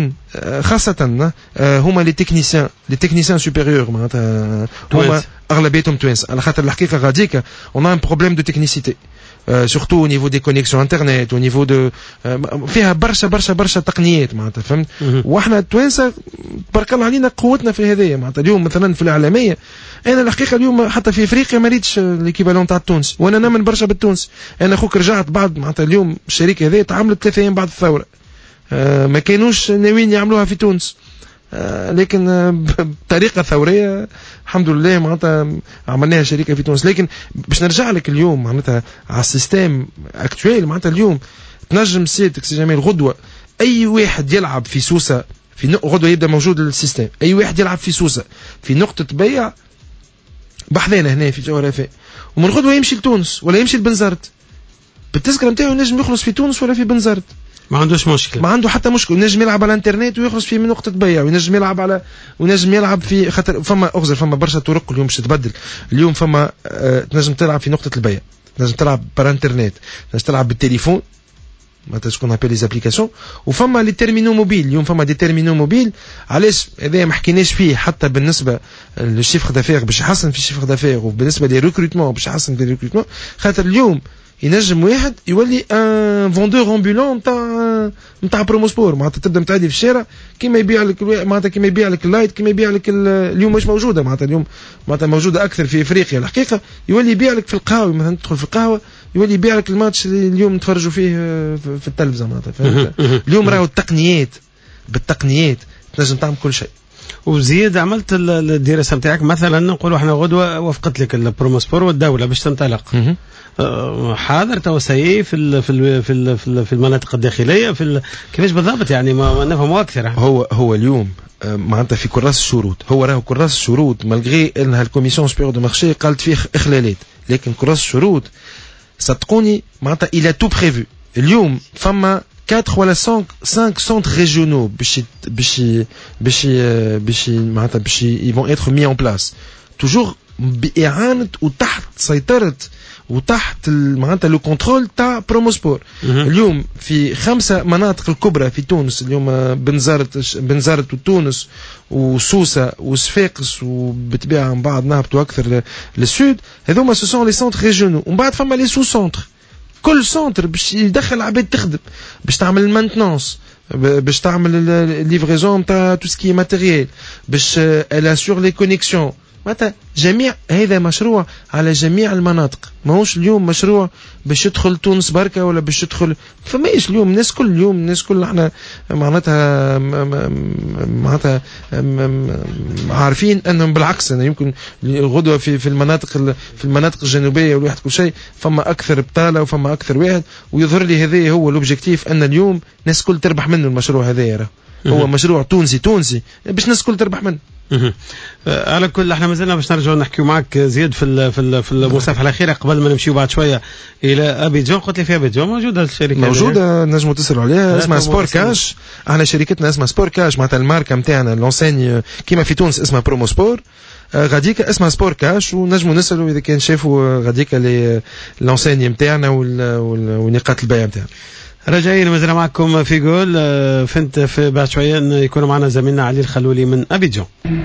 خاصه هما لي تكنيسيان سوبيريور معناتها هما اغلبيتهم توانسه، على خاطر الحقيقه غاديك اون ان بروبليم دو تكنيسيتي surtout au niveau des connexions internet, au niveau de فيها برشا تقنيات معناتها فهمت. واحنا توانسه تبارك الله علينا قوتنا في هذايا معناتها. اليوم مثلا في العالميه انا الحقيقه اليوم حتى في افريقيا ما ريتش ليكيفالون تاع التونسي، وانا نامن برشا بالتونسي. انا اخوك رجعت بعد معناتها اليوم الشركه هذه تعاملت 3 ايام بعد الثوره، ما كانوش ناويين يعملوها في تونس، لكن بطريقه ثوريه الحمد لله معناتها عملناها شركه في تونس. لكن باش نرجع لك اليوم معناتها على السيستم اكتويل معناتها اليوم تنجم سيتك سي جميل غدوه اي واحد يلعب في سوسه غدوه يبدا موجود السيستم، اي واحد يلعب في سوسه في نقطه بيع بحذانا هنا في جوهرافي، ومن غدوه يمشي لتونس ولا يمشي لبنزرت بالتذكره نتاعو ينجم يخلص في تونس ولا في بنزرت، ما عندوش مشكل، ما عنده حتى مشكل. ينجم يلعب على الانترنت ويخلص فيه من نقطه بيع، وينجم يلعب في خاطر فما برشا طرق اليوم باش تتبدل. اليوم فما تنجم تلعب في نقطه البيع، تنجم تلعب بار انترنت، تنجم تلعب بالتليفون معناتها شكون ابل لي زابليكاسيون، وفما لي تيرمينو موبيل. اليوم فما دي تيرمينو موبيل، علاش هذا ما حكيناش فيه حتى بالنسبه للشيفر دافير باش يحسن في الشيفر دافير، وبالنسبه لي ريكروتمون باش يحسن في الريكروتمون. خاطر اليوم ينجم واحد يولي ان فوندور امبولون نتاع برومو سبور معناتها تبدا متعدي في الشارع كيما يبيع لك معناتها كيما يبيع لك اللايت، كيما يبيع لك اليوم مش موجوده معناتها اليوم معناتها موجوده اكثر في افريقيا الحقيقه. يولي يبيع لك في القهوه مثلا تدخل في القهوه يولي يبيع لك الماتش اللي اليوم نتفرجوا فيه في التلفزه معناتها فهمت. اليوم راهو بالتقنيات تنجم تعمل كل شيء. وزيد عملت الدراسه نتاعك مثلا نقولوا احنا غدوه وفقت لك البرومو سبور والدوله باش تنطلق حاضر توسعي في المناطق الداخليه كيفاش بالضبط يعني ما نفهموا اكثر. هو اليوم معناتها في كراس الشروط، هو راهو كراس الشروط مالغري انها الكوميسيون سوبيريور دو مارشي قالت فيه اخلالات، لكن كراس الشروط صدقوني معناتها الى تو بريفو. اليوم فما 4 ولا 5 سونتر ريجيونaux باش معناتها باش يفون اتر مي اون بلاس توجور بإعانة وتحت سيطرة وتحت معناتها لو كنترول تاع برومو سبور. اليوم في 5 مناطق الكبرى في تونس اليوم بنزرت وتونس وسوسة وصفاقس وبالطبيعة من بعد نهبطوا أكثر للسود، هذوما سو سون لي سونتر ريجيونaux. ومن بعد فما لي سو سونتر، كل سونتر باش يدخل عباد تخدم باش تعمل المانتنانس، باش تعمل الليفريزون تاع تو سكي ماتيريال، باش elle assure les connexions معناتها جميع هذا مشروع على جميع المناطق، ماهوش اليوم مشروع باش يدخل تونس بركة ولا باش يدخل فماش اليوم الناس كل احنا معناتها عارفين انهم بالعكس أنا يمكن غدوة في المناطق الجنوبية والواحد كل شيء فما اكثر بطالة وفما اكثر واحد، ويظهر لي هذا هو الاوبجيكتيف ان اليوم الناس كل تربح منه المشروع هذا هو مشروع تونسي باش الناس كل تربح منه. على كل احنا مازلنا باش نرجعوا نحكيو معك زياد في المصافحه الاخيره قبل ما نمشيو بعد شويه الى ابيجان. قلت لي في ابيجان موجوده الشركه موجوده نجموا تتصلوا عليها اسمها سبور كاش. احنا شركتنا اسمها سبور كاش معناتها الماركه نتاعنا لونسيني كيما في تونس اسمها برومو سبور غاديك اسمها سبور كاش، ونجموا نسالوا اذا كان شافوا غاديك لونسيني نتاعنا ونقاط البيع نتاعنا. رجعين مازال معكم في جول فنت في بعد شويه يكونوا معنا زميلنا علي الخلولي من ابيجان.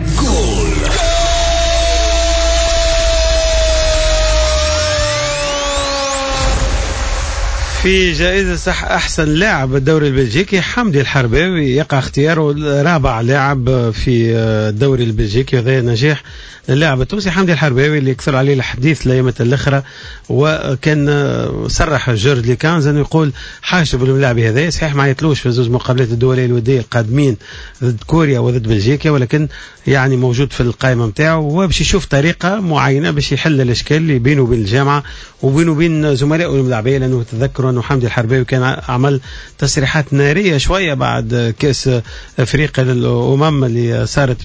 في جائزة أحسن لاعب بالدوري البلجيكي حمدي الحرباوي يقع اختياره رابع لاعب في الدوري البلجيكي، وهذا نجاح اللاعب التونسي حمدي الحرباوي اللي كثر عليه الحديث الأيام الأخرى، وكان صرح جورج ليكانز أنه يقول حاشب اللاعب هذا صحيح ما يتلوش في زوج مقابلات الدولية الودية القادمين ضد كوريا وضد بلجيكا، ولكن يعني موجود في القائمة متاعه وباش يشوف طريقة معينة باش يحل الإشكال اللي بينه وبين الجامعة وبينه وبين زملائه الملاعبية، لأنه تذكروا أنه حمدي الحرباوي كان عمل تصريحات نارية شوية بعد كأس أفريقيا للأمم اللي صارت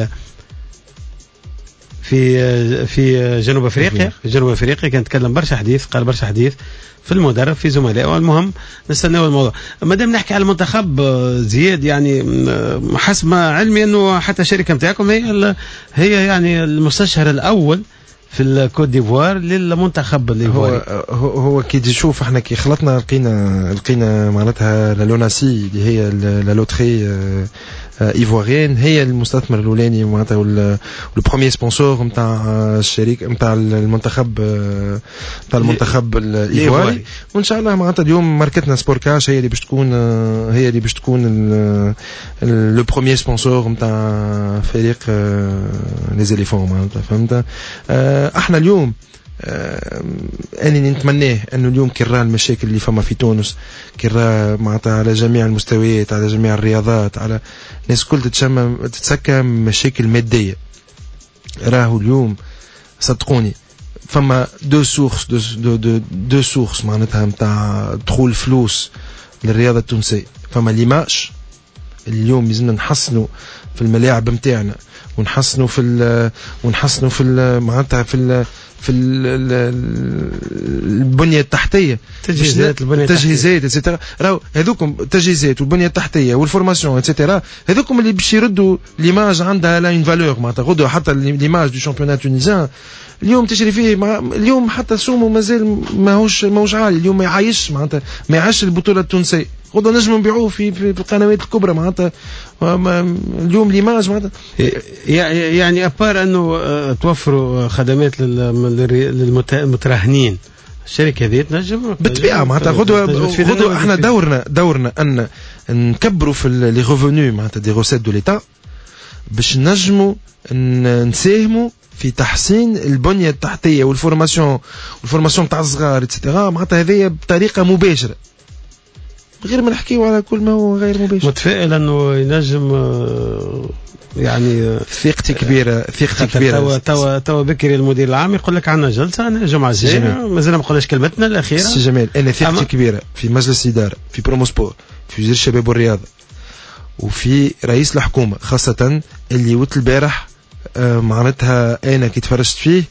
في جنوب أفريقيا. في جنوب أفريقيا كان تكلم برشا حديث، قال برشا حديث في المدرب في زملائه. المهم نستناو الموضوع. ما دام نحكي على المنتخب زياد، يعني حسب ما علمي انه حتى الشركه نتاعكم هي يعني المستشار الاول في الكوت ديفوار للمنتخب الايفواري. هو كي تشوف احنا كي خلطنا لقينا معناتها لوناسي اللي هي لوتري ايفواريين هي المستثمر الاولاني معناتها البروميير سبونسور نتاع الشركه نتاع المنتخب الايفواري. وان شاء الله معناتها اليوم ماركتنا سبور كاش هي اللي باش تكون لو بروميير سبونسور نتاع فريق لي زيليفون معناتها فهمت. احنا اليوم اني نتمناه انه اليوم كرا المشاكل اللي فما في تونس كرا معناتها على جميع المستويات على جميع الرياضات على الناس كل تتسكى مشاكل ماديه. راهو اليوم صدقوني فما دو سورس معناتها نتاع دخول فلوس للرياضه التونسيه. فما ليماج اليوم لازمنا نحسنوا في الملاعب نتاعنا ونحسنوا في معناتها في البنية التحتية تجهيزات اتسيتيرا. راهو هذوكم التجهيزات والبنية التحتية والفورماسيون اتسيتيرا هذوكم اللي باش يردوا ليماج عندها لا اون فالور معناتها غدوة حتى ليماج دو شامبيونات تونيزيان اليوم تشري فيه اليوم حتى سومو مازال ماهوش عالي اليوم ما يعيش معناتها ما يعيش البطولة التونسية. غدوة نجموا نبيعوه في القنوات الكبرى معناتها اليوم ليماج معناتها يعني أبار أنه توفروا خدمات للمتراهنين الشركة هذه تنجم بالطبيعة معناتها غدوة احنا دورنا أن نكبروا في لي ريفونو معناتها دي روسيت دو ليتا باش نجموا نساهموا في تحسين البنية التحتية والفورماسيون تاع الصغار اتسيتيرا معناتها هذه بطريقة مباشرة غير ما نحكيو على كل ما هو غير مباشر. متفائل انه ينجم يعني ثقتي كبيره توا بكري المدير العام يقول لك عندنا جلسه الجمعه الجايه مازال ما قلناش كلمتنا الاخيره. سي جمال انا ثقتي كبيره في مجلس الاداره في برومو سبور في وزير الشباب والرياضه وفي رئيس الحكومه خاصه اللي وقت البارح معناتها انا كي تفرجت فيه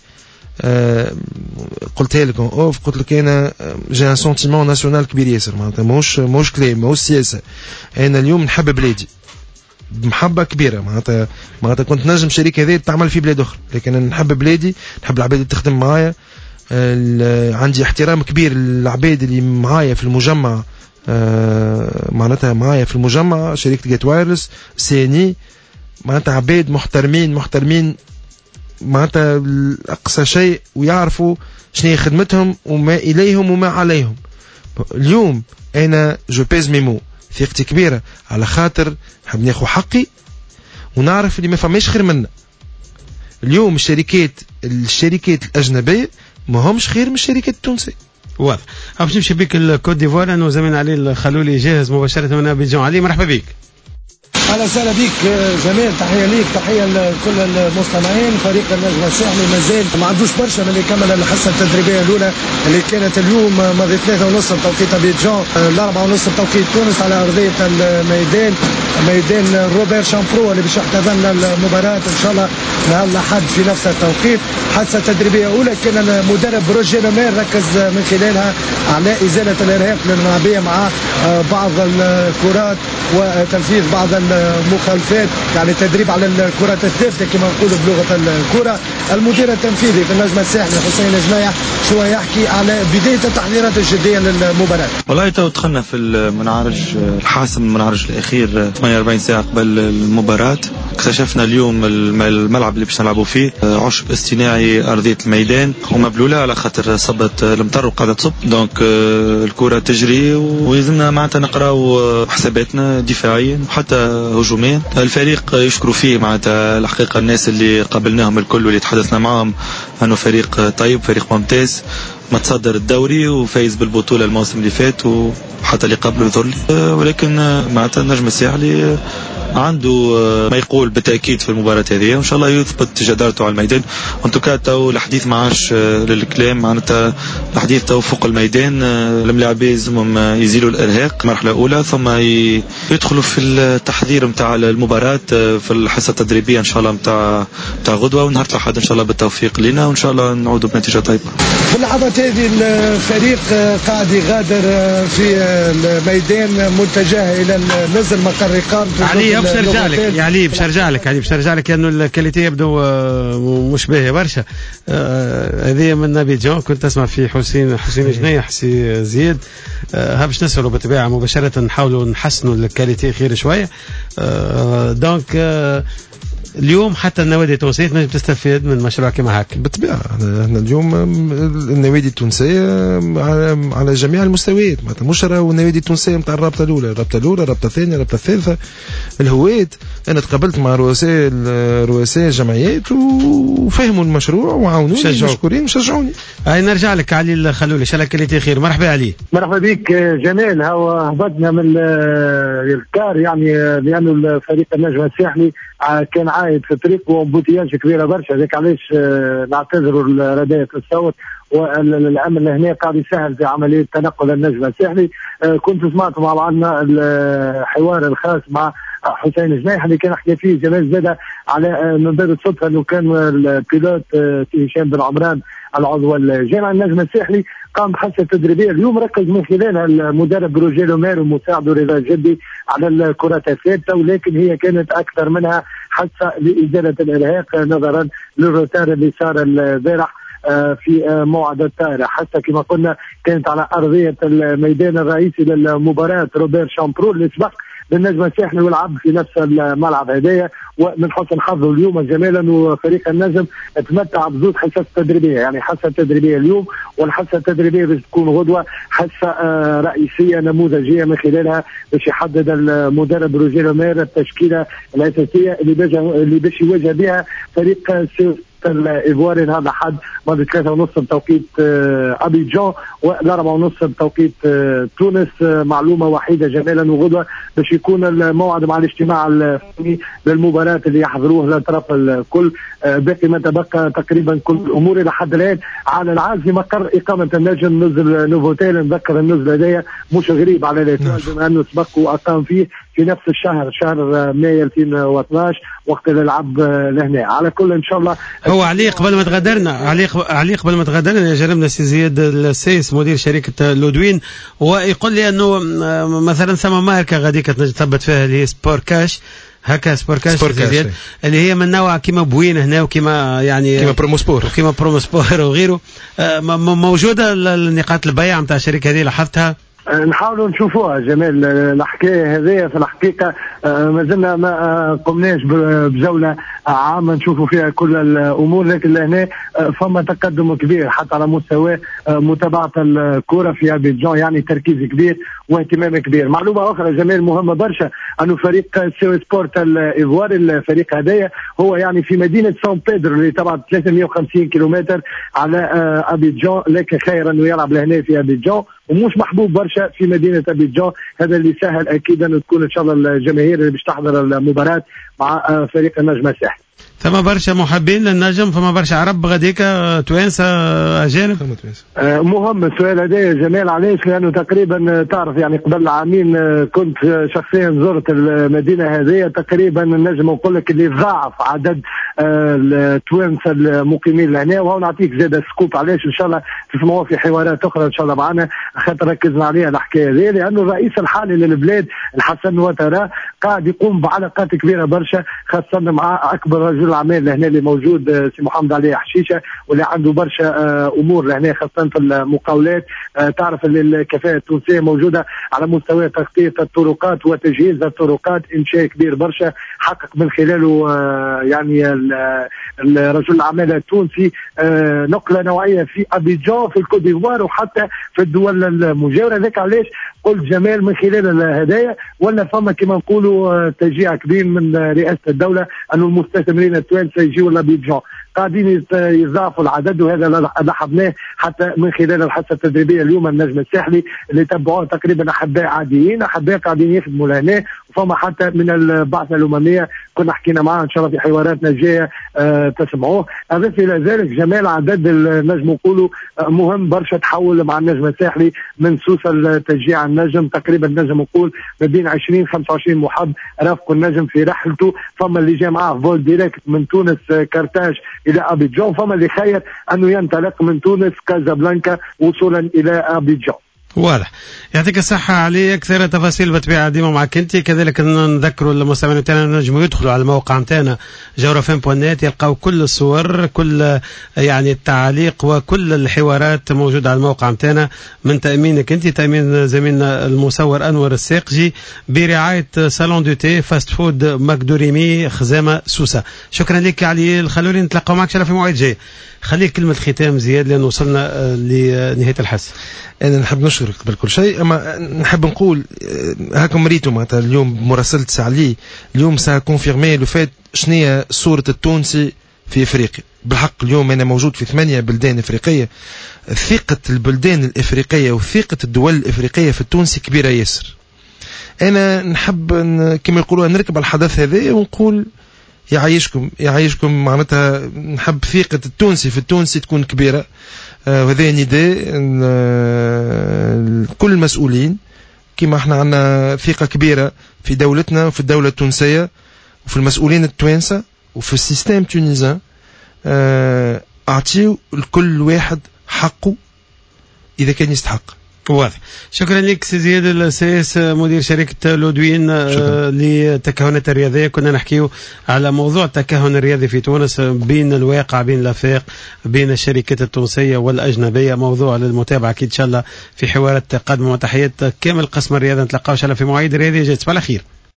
قلتها لك اوف قلت لك انا جي ان سونتيمون ناسيونال كبير ياسر معناتها موش كلام موش سياسه. انا اليوم نحب بلادي بمحبه كبيره معناتها كنت نجم شركه هذه تعمل في بلاد اخرى لكن انا نحب بلادي نحب العباد اللي تخدم معايا. عندي احترام كبير للعباد اللي معايا في المجمع معناتها معايا في المجمع شركه جيت وايرلس سيني معناتها عباد محترمين معناتها أقصى شيء ويعرفوا شنو هي خدمتهم وما إليهم وما عليهم. اليوم أنا جو بيز ميمو ثقتي كبيرة على خاطر حاب ناخذ حقي ونعرف اللي ما فماش خير منا اليوم الشركات الأجنبية ما همش خير من الشركات التونسية. واضح. باش نمشي بك الكوت ديفوار لأنه زميلنا علي الخلولي جاهز مباشرة من أبيجان. علي مرحبا بك. اهلا وسهلا بك جمال، تحيه ليك، تحيه لكل المستمعين. فريق النجم الساحلي مازال ما عندوش برشا من اللي كمل الحصه التدريبيه الاولى اللي كانت اليوم ماضي 3:30 بتوقيت ابيجان، 4:30 بتوقيت تونس على ارضيه الميدان، ميدان روبير شامبرو اللي باش يحتضن المباراه ان شاء الله نهار الاحد في نفس التوقيت. حصه تدريبيه اولى كان المدرب روجيه لومير ركز من خلالها على ازاله الارهاق الملعبيه مع بعض الكرات وتنفيذ بعض المخالفات، يعني تدريب على الكرات الثابته كما نقولوا بلغه الكره. المدير التنفيذي في النجم الساحلي حسين جمايح شو يحكي على بدايه التحضيرات الجديه للمباراه. والله تو دخلنا في المنعرج الحاسم، المنعرج الاخير 48 ساعه قبل المباراه. اكتشفنا اليوم الملعب اللي باش نلعبوا فيه عشب اصطناعي ارضيه الميدان ومبلوله على خاطر صبت المطر وقاعده تصب، دونك الكره تجري ولازمنا معناتها نقراو حساباتنا دفاعيا وحتى هجوميا. الفريق يشكروا فيه معناتها الحقيقه الناس اللي قابلناهم الكل واللي تحدثنا معهم انه فريق طيب، فريق ممتاز، متصدر الدوري وفايز بالبطوله الموسم اللي فات وحتى اللي قبله يظهر لي، ولكن معناتها النجم الساحلي عنده ما يقول بالتأكيد في المباراة هذه، وإن شاء الله يثبت جدارته على الميدان. وانتو تو الحديث ما عادش للكلام، معناتها الحديث تو فوق الميدان. الملاعبين لازمهم يزيلوا الإرهاق مرحلة أولى، ثم يدخلوا في التحضير متاع المباراة في الحصة التدريبية إن شاء الله متاع غدوة، ونهار الأحد إن شاء الله بالتوفيق لنا، وإن شاء الله نعودوا بنتيجة طيبة. في اللحظات هذه الفريق قاعد يغادر في الميدان متجه إلى نزل مقر إقامته. باش نرجع لك يا علي، باش نرجع لك لانه الكاليتي يبدو مش باهيه برشا. هذه من ابيجان كنت اسمع في حسين جنايح سي زياد. باش نسالوا بالطبيعه مباشره، نحاولوا نحسنوا الكاليتي خير شويه. دونك اليوم حتى النوادي التونسية تنجم تستفيد من مشروع كما هكا. بالطبيعة احنا اليوم النوادي التونسية على جميع المستويات، مش راهو النوادي التونسية نتاع الرابطة الأولى، الرابطة الثانية، الرابطة الثالثة، الهواد. أنا تقابلت مع رؤساء الجمعيات وفهموا المشروع وعاونوني، مشكورين وشجعوني. نرجع لك علي الخلولي، شاء الله كليتي خير. مرحبا علي. مرحبا بك جمال. هبطنا من الكار يعني لأنه الفريق النجم الساحلي كان عايد في طريق وامبوتياج كبيره برشا، هذاك علاش نعتذروا لردايه الصوت، والامن هنا قاعد يسهل في عمليه تنقل النجم الساحلي. كنت سمعت مع بعضنا الحوار الخاص مع حسين جنايح اللي كان حكى فيه جمال زاده على من باب الصدفه انه كان البيلوت هشام بن عمران العضو الجامعي النجم الساحلي قام بحصه تدريبيه اليوم ركز من خلالها المدرب روجيه لومير ومساعده رضا الجدي على الكرات الثابته، ولكن هي كانت اكثر منها حصه لازاله الارهاق نظرا للروتار اللي صار البارح في موعد الطائرة. حتى كما قلنا كانت على أرضية الميدان الرئيسي للمباراة روبير شامبرو اللي سبق للنجم الساحلي والعب في نفس الملعب هدايا. ومن حسن حظه اليوم جمالا انه فريق النجم تمتع بزوج حصص تدريبيه، يعني حصه تدريبيه اليوم والحصه التدريبيه باش تكون غدوه حصه رئيسيه نموذجيه من خلالها باش يحدد المدرب روجيه لومير التشكيله الاساسيه اللي باش يواجه بها فريق الايفواري نهار الاحد بعد 3:30 بتوقيت ابيجان و4:30 بتوقيت تونس. معلومه وحيده جمالا وغدوه باش يكون الموعد مع الاجتماع الفني للمباراه اللي يحضروه الاطراف الكل. باقي ما تبقى تقريبا كل الامور الى حد الان على العازم مقر اقامه النجم نزل نوفوتيل. نذكر النزل هذايا مش غريب على الاتوال بما انه سبق واقام فيه في نفس الشهر، شهر مايو 2012 وقت الالعاب لهنا. على كل ان شاء الله هو علي قبل ما تغادرنا يا جربنا سي زياد السيس مدير شركه لودوين، ويقول لي انه مثلا ثم ماركه غاديك تثبت فيها اللي هي سبور كاش، هكا سبور كاش اللي هي من نوع كيما بوين هنا وكيما يعني كيما برومو سبور وغيره. موجوده النقاط البيع نتاع الشركه هذه لاحظتها؟ نحاولوا نشوفوها جمال. الحكايه هذه في الحقيقه ما زلنا ما قمناش بجوله عامه نشوفوا فيها كل الامور، لكن لهنا فما تقدم كبير حتى على مستوى متابعه الكره في ابيجان، يعني تركيز كبير واهتمام كبير. معلومه اخرى جمال مهمه برشا، انه فريق سيو سبورت الايفواري الفريق هذايا هو يعني في مدينه سان بيدرو اللي تبعد 350 كيلومتر على ابيجان، لكن خير انه يلعب لهنا في ابيجان، ومش محبوب برشا في مدينه ابيجان. هذا اللي سهل اكيد انه تكون ان شاء الله الجماهير اللي باش تحضر المباراه مع فريق النجم الساحلي. فما برشا محبين للنجم، فما برشا عرب غاديك توانسه اجانب. مهم السؤال هذا يا جمال، علاش؟ لانه تقريبا تعرف يعني قبل عامين كنت شخصيا زرت المدينه هذه، تقريبا النجم نقول لك اللي ضاعف عدد التوانسه المقيمين لهنا. وهو نعطيك زاد سكوب علاش ان شاء الله تسمعوه في حوارات اخرى ان شاء الله معنا، خاطر ركزنا عليها الحكايه هذه، لانه الرئيس الحالي للبلاد الحسن وترى قاعد يقوم بعلاقات كبيره برشا، خاصه مع اكبر رجل الاعمال لهنا اللي موجود سي محمد علي حشيشه، واللي عنده برشا امور لهنا خاصه في المقاولات. تعرف اللي الكفاءه التونسيه موجوده على مستوى تغطيه الطرقات وتجهيز الطرقات، انشاء كبير برشا حقق من خلاله يعني رجل الاعمال التونسي نقله نوعيه في ابيجان في الكوت ديفوار وحتى في الدول المجاوره. ذاك علاش قلت جمال من خلال الهدايا ولا فما كما نقولوا تشجيع كبير من رئاسه الدوله انه المستثمرين التوانسه يجيوا لابيجان، قاعدين يضاعفوا العدد، وهذا لاحظناه حتى من خلال الحصه التدريبيه اليوم النجم الساحلي اللي تبعوه تقريبا احباء عاديين، احباء قاعدين يخدموا لهنا، وفما حتى من البعثه الامميه كنا حكينا معاه ان شاء الله في حواراتنا الجايه تسمعوه. اضف الى ذلك جمال عدد النجم نقولوا مهم برشا، تحول مع النجم الساحلي من سوسه تشجيع النجم، تقريبا النجم نقول ما بين 20 25 محب رافقوا النجم في رحلته. فما اللي جاء معاه فول ديريكت من تونس كارتاج الى ابيجان، فما اللي خير انه ينطلق من تونس كازابلانكا وصولا الى ابيجان. واضح. يعطيك الصحة علي. أكثر تفاصيل بطبيعة ديما معك أنت، كذلك نذكروا المستمعين تاعنا نجموا يدخلوا على الموقع نتاعنا جورفم.net، يلقاو كل الصور، كل يعني التعاليق وكل الحوارات موجودة على الموقع نتاعنا، من تأمينك أنت، تأمين زميلنا المصور أنور الساقجي، برعاية صالون دو تي فاست فود ماكدوريمي خزامة سوسة. شكرا لك علي، خلوني نتلاقوا معك إن شاء الله في موعد جاي. خليك كلمة ختام زياد لأن وصلنا لنهاية الحس. أنا نحب نشكرك قبل كل شيء، أما نحب نقول هاكم ريتوا معناتها اليوم مراسلة سعلي اليوم كونفيرمي لو فات شنية صورة التونسي في إفريقيا. بالحق اليوم أنا موجود في 8 بلدان إفريقية، ثقة البلدان الإفريقية وثقة الدول الإفريقية في التونسي كبيرة ياسر. أنا نحب كما يقولوا نركب على الحدث هذا ونقول يعيشكم معناتها نحب ثقة التونسي في التونسي تكون كبيرة. وهذا نداء كل المسؤولين، كما احنا عندنا ثقة كبيرة في دولتنا وفي الدولة التونسية وفي المسؤولين التوانسة وفي السيستم التونسي، اعطيوا لكل واحد حقه إذا كان يستحق. واضح. شكرا لك سي زياد السيس مدير شركة لودوين للتكهنات الرياضية. كنا نحكيو على موضوع التكهن الرياضي في تونس بين الواقع بين الآفاق بين الشركات التونسية والأجنبية، موضوع للمتابعة أكيد إن شاء الله في حوارات قادمة. وتحيات كامل قسم الرياضة، نتلقاو إن شاء الله في مواعيد رياضية جاية. على خير.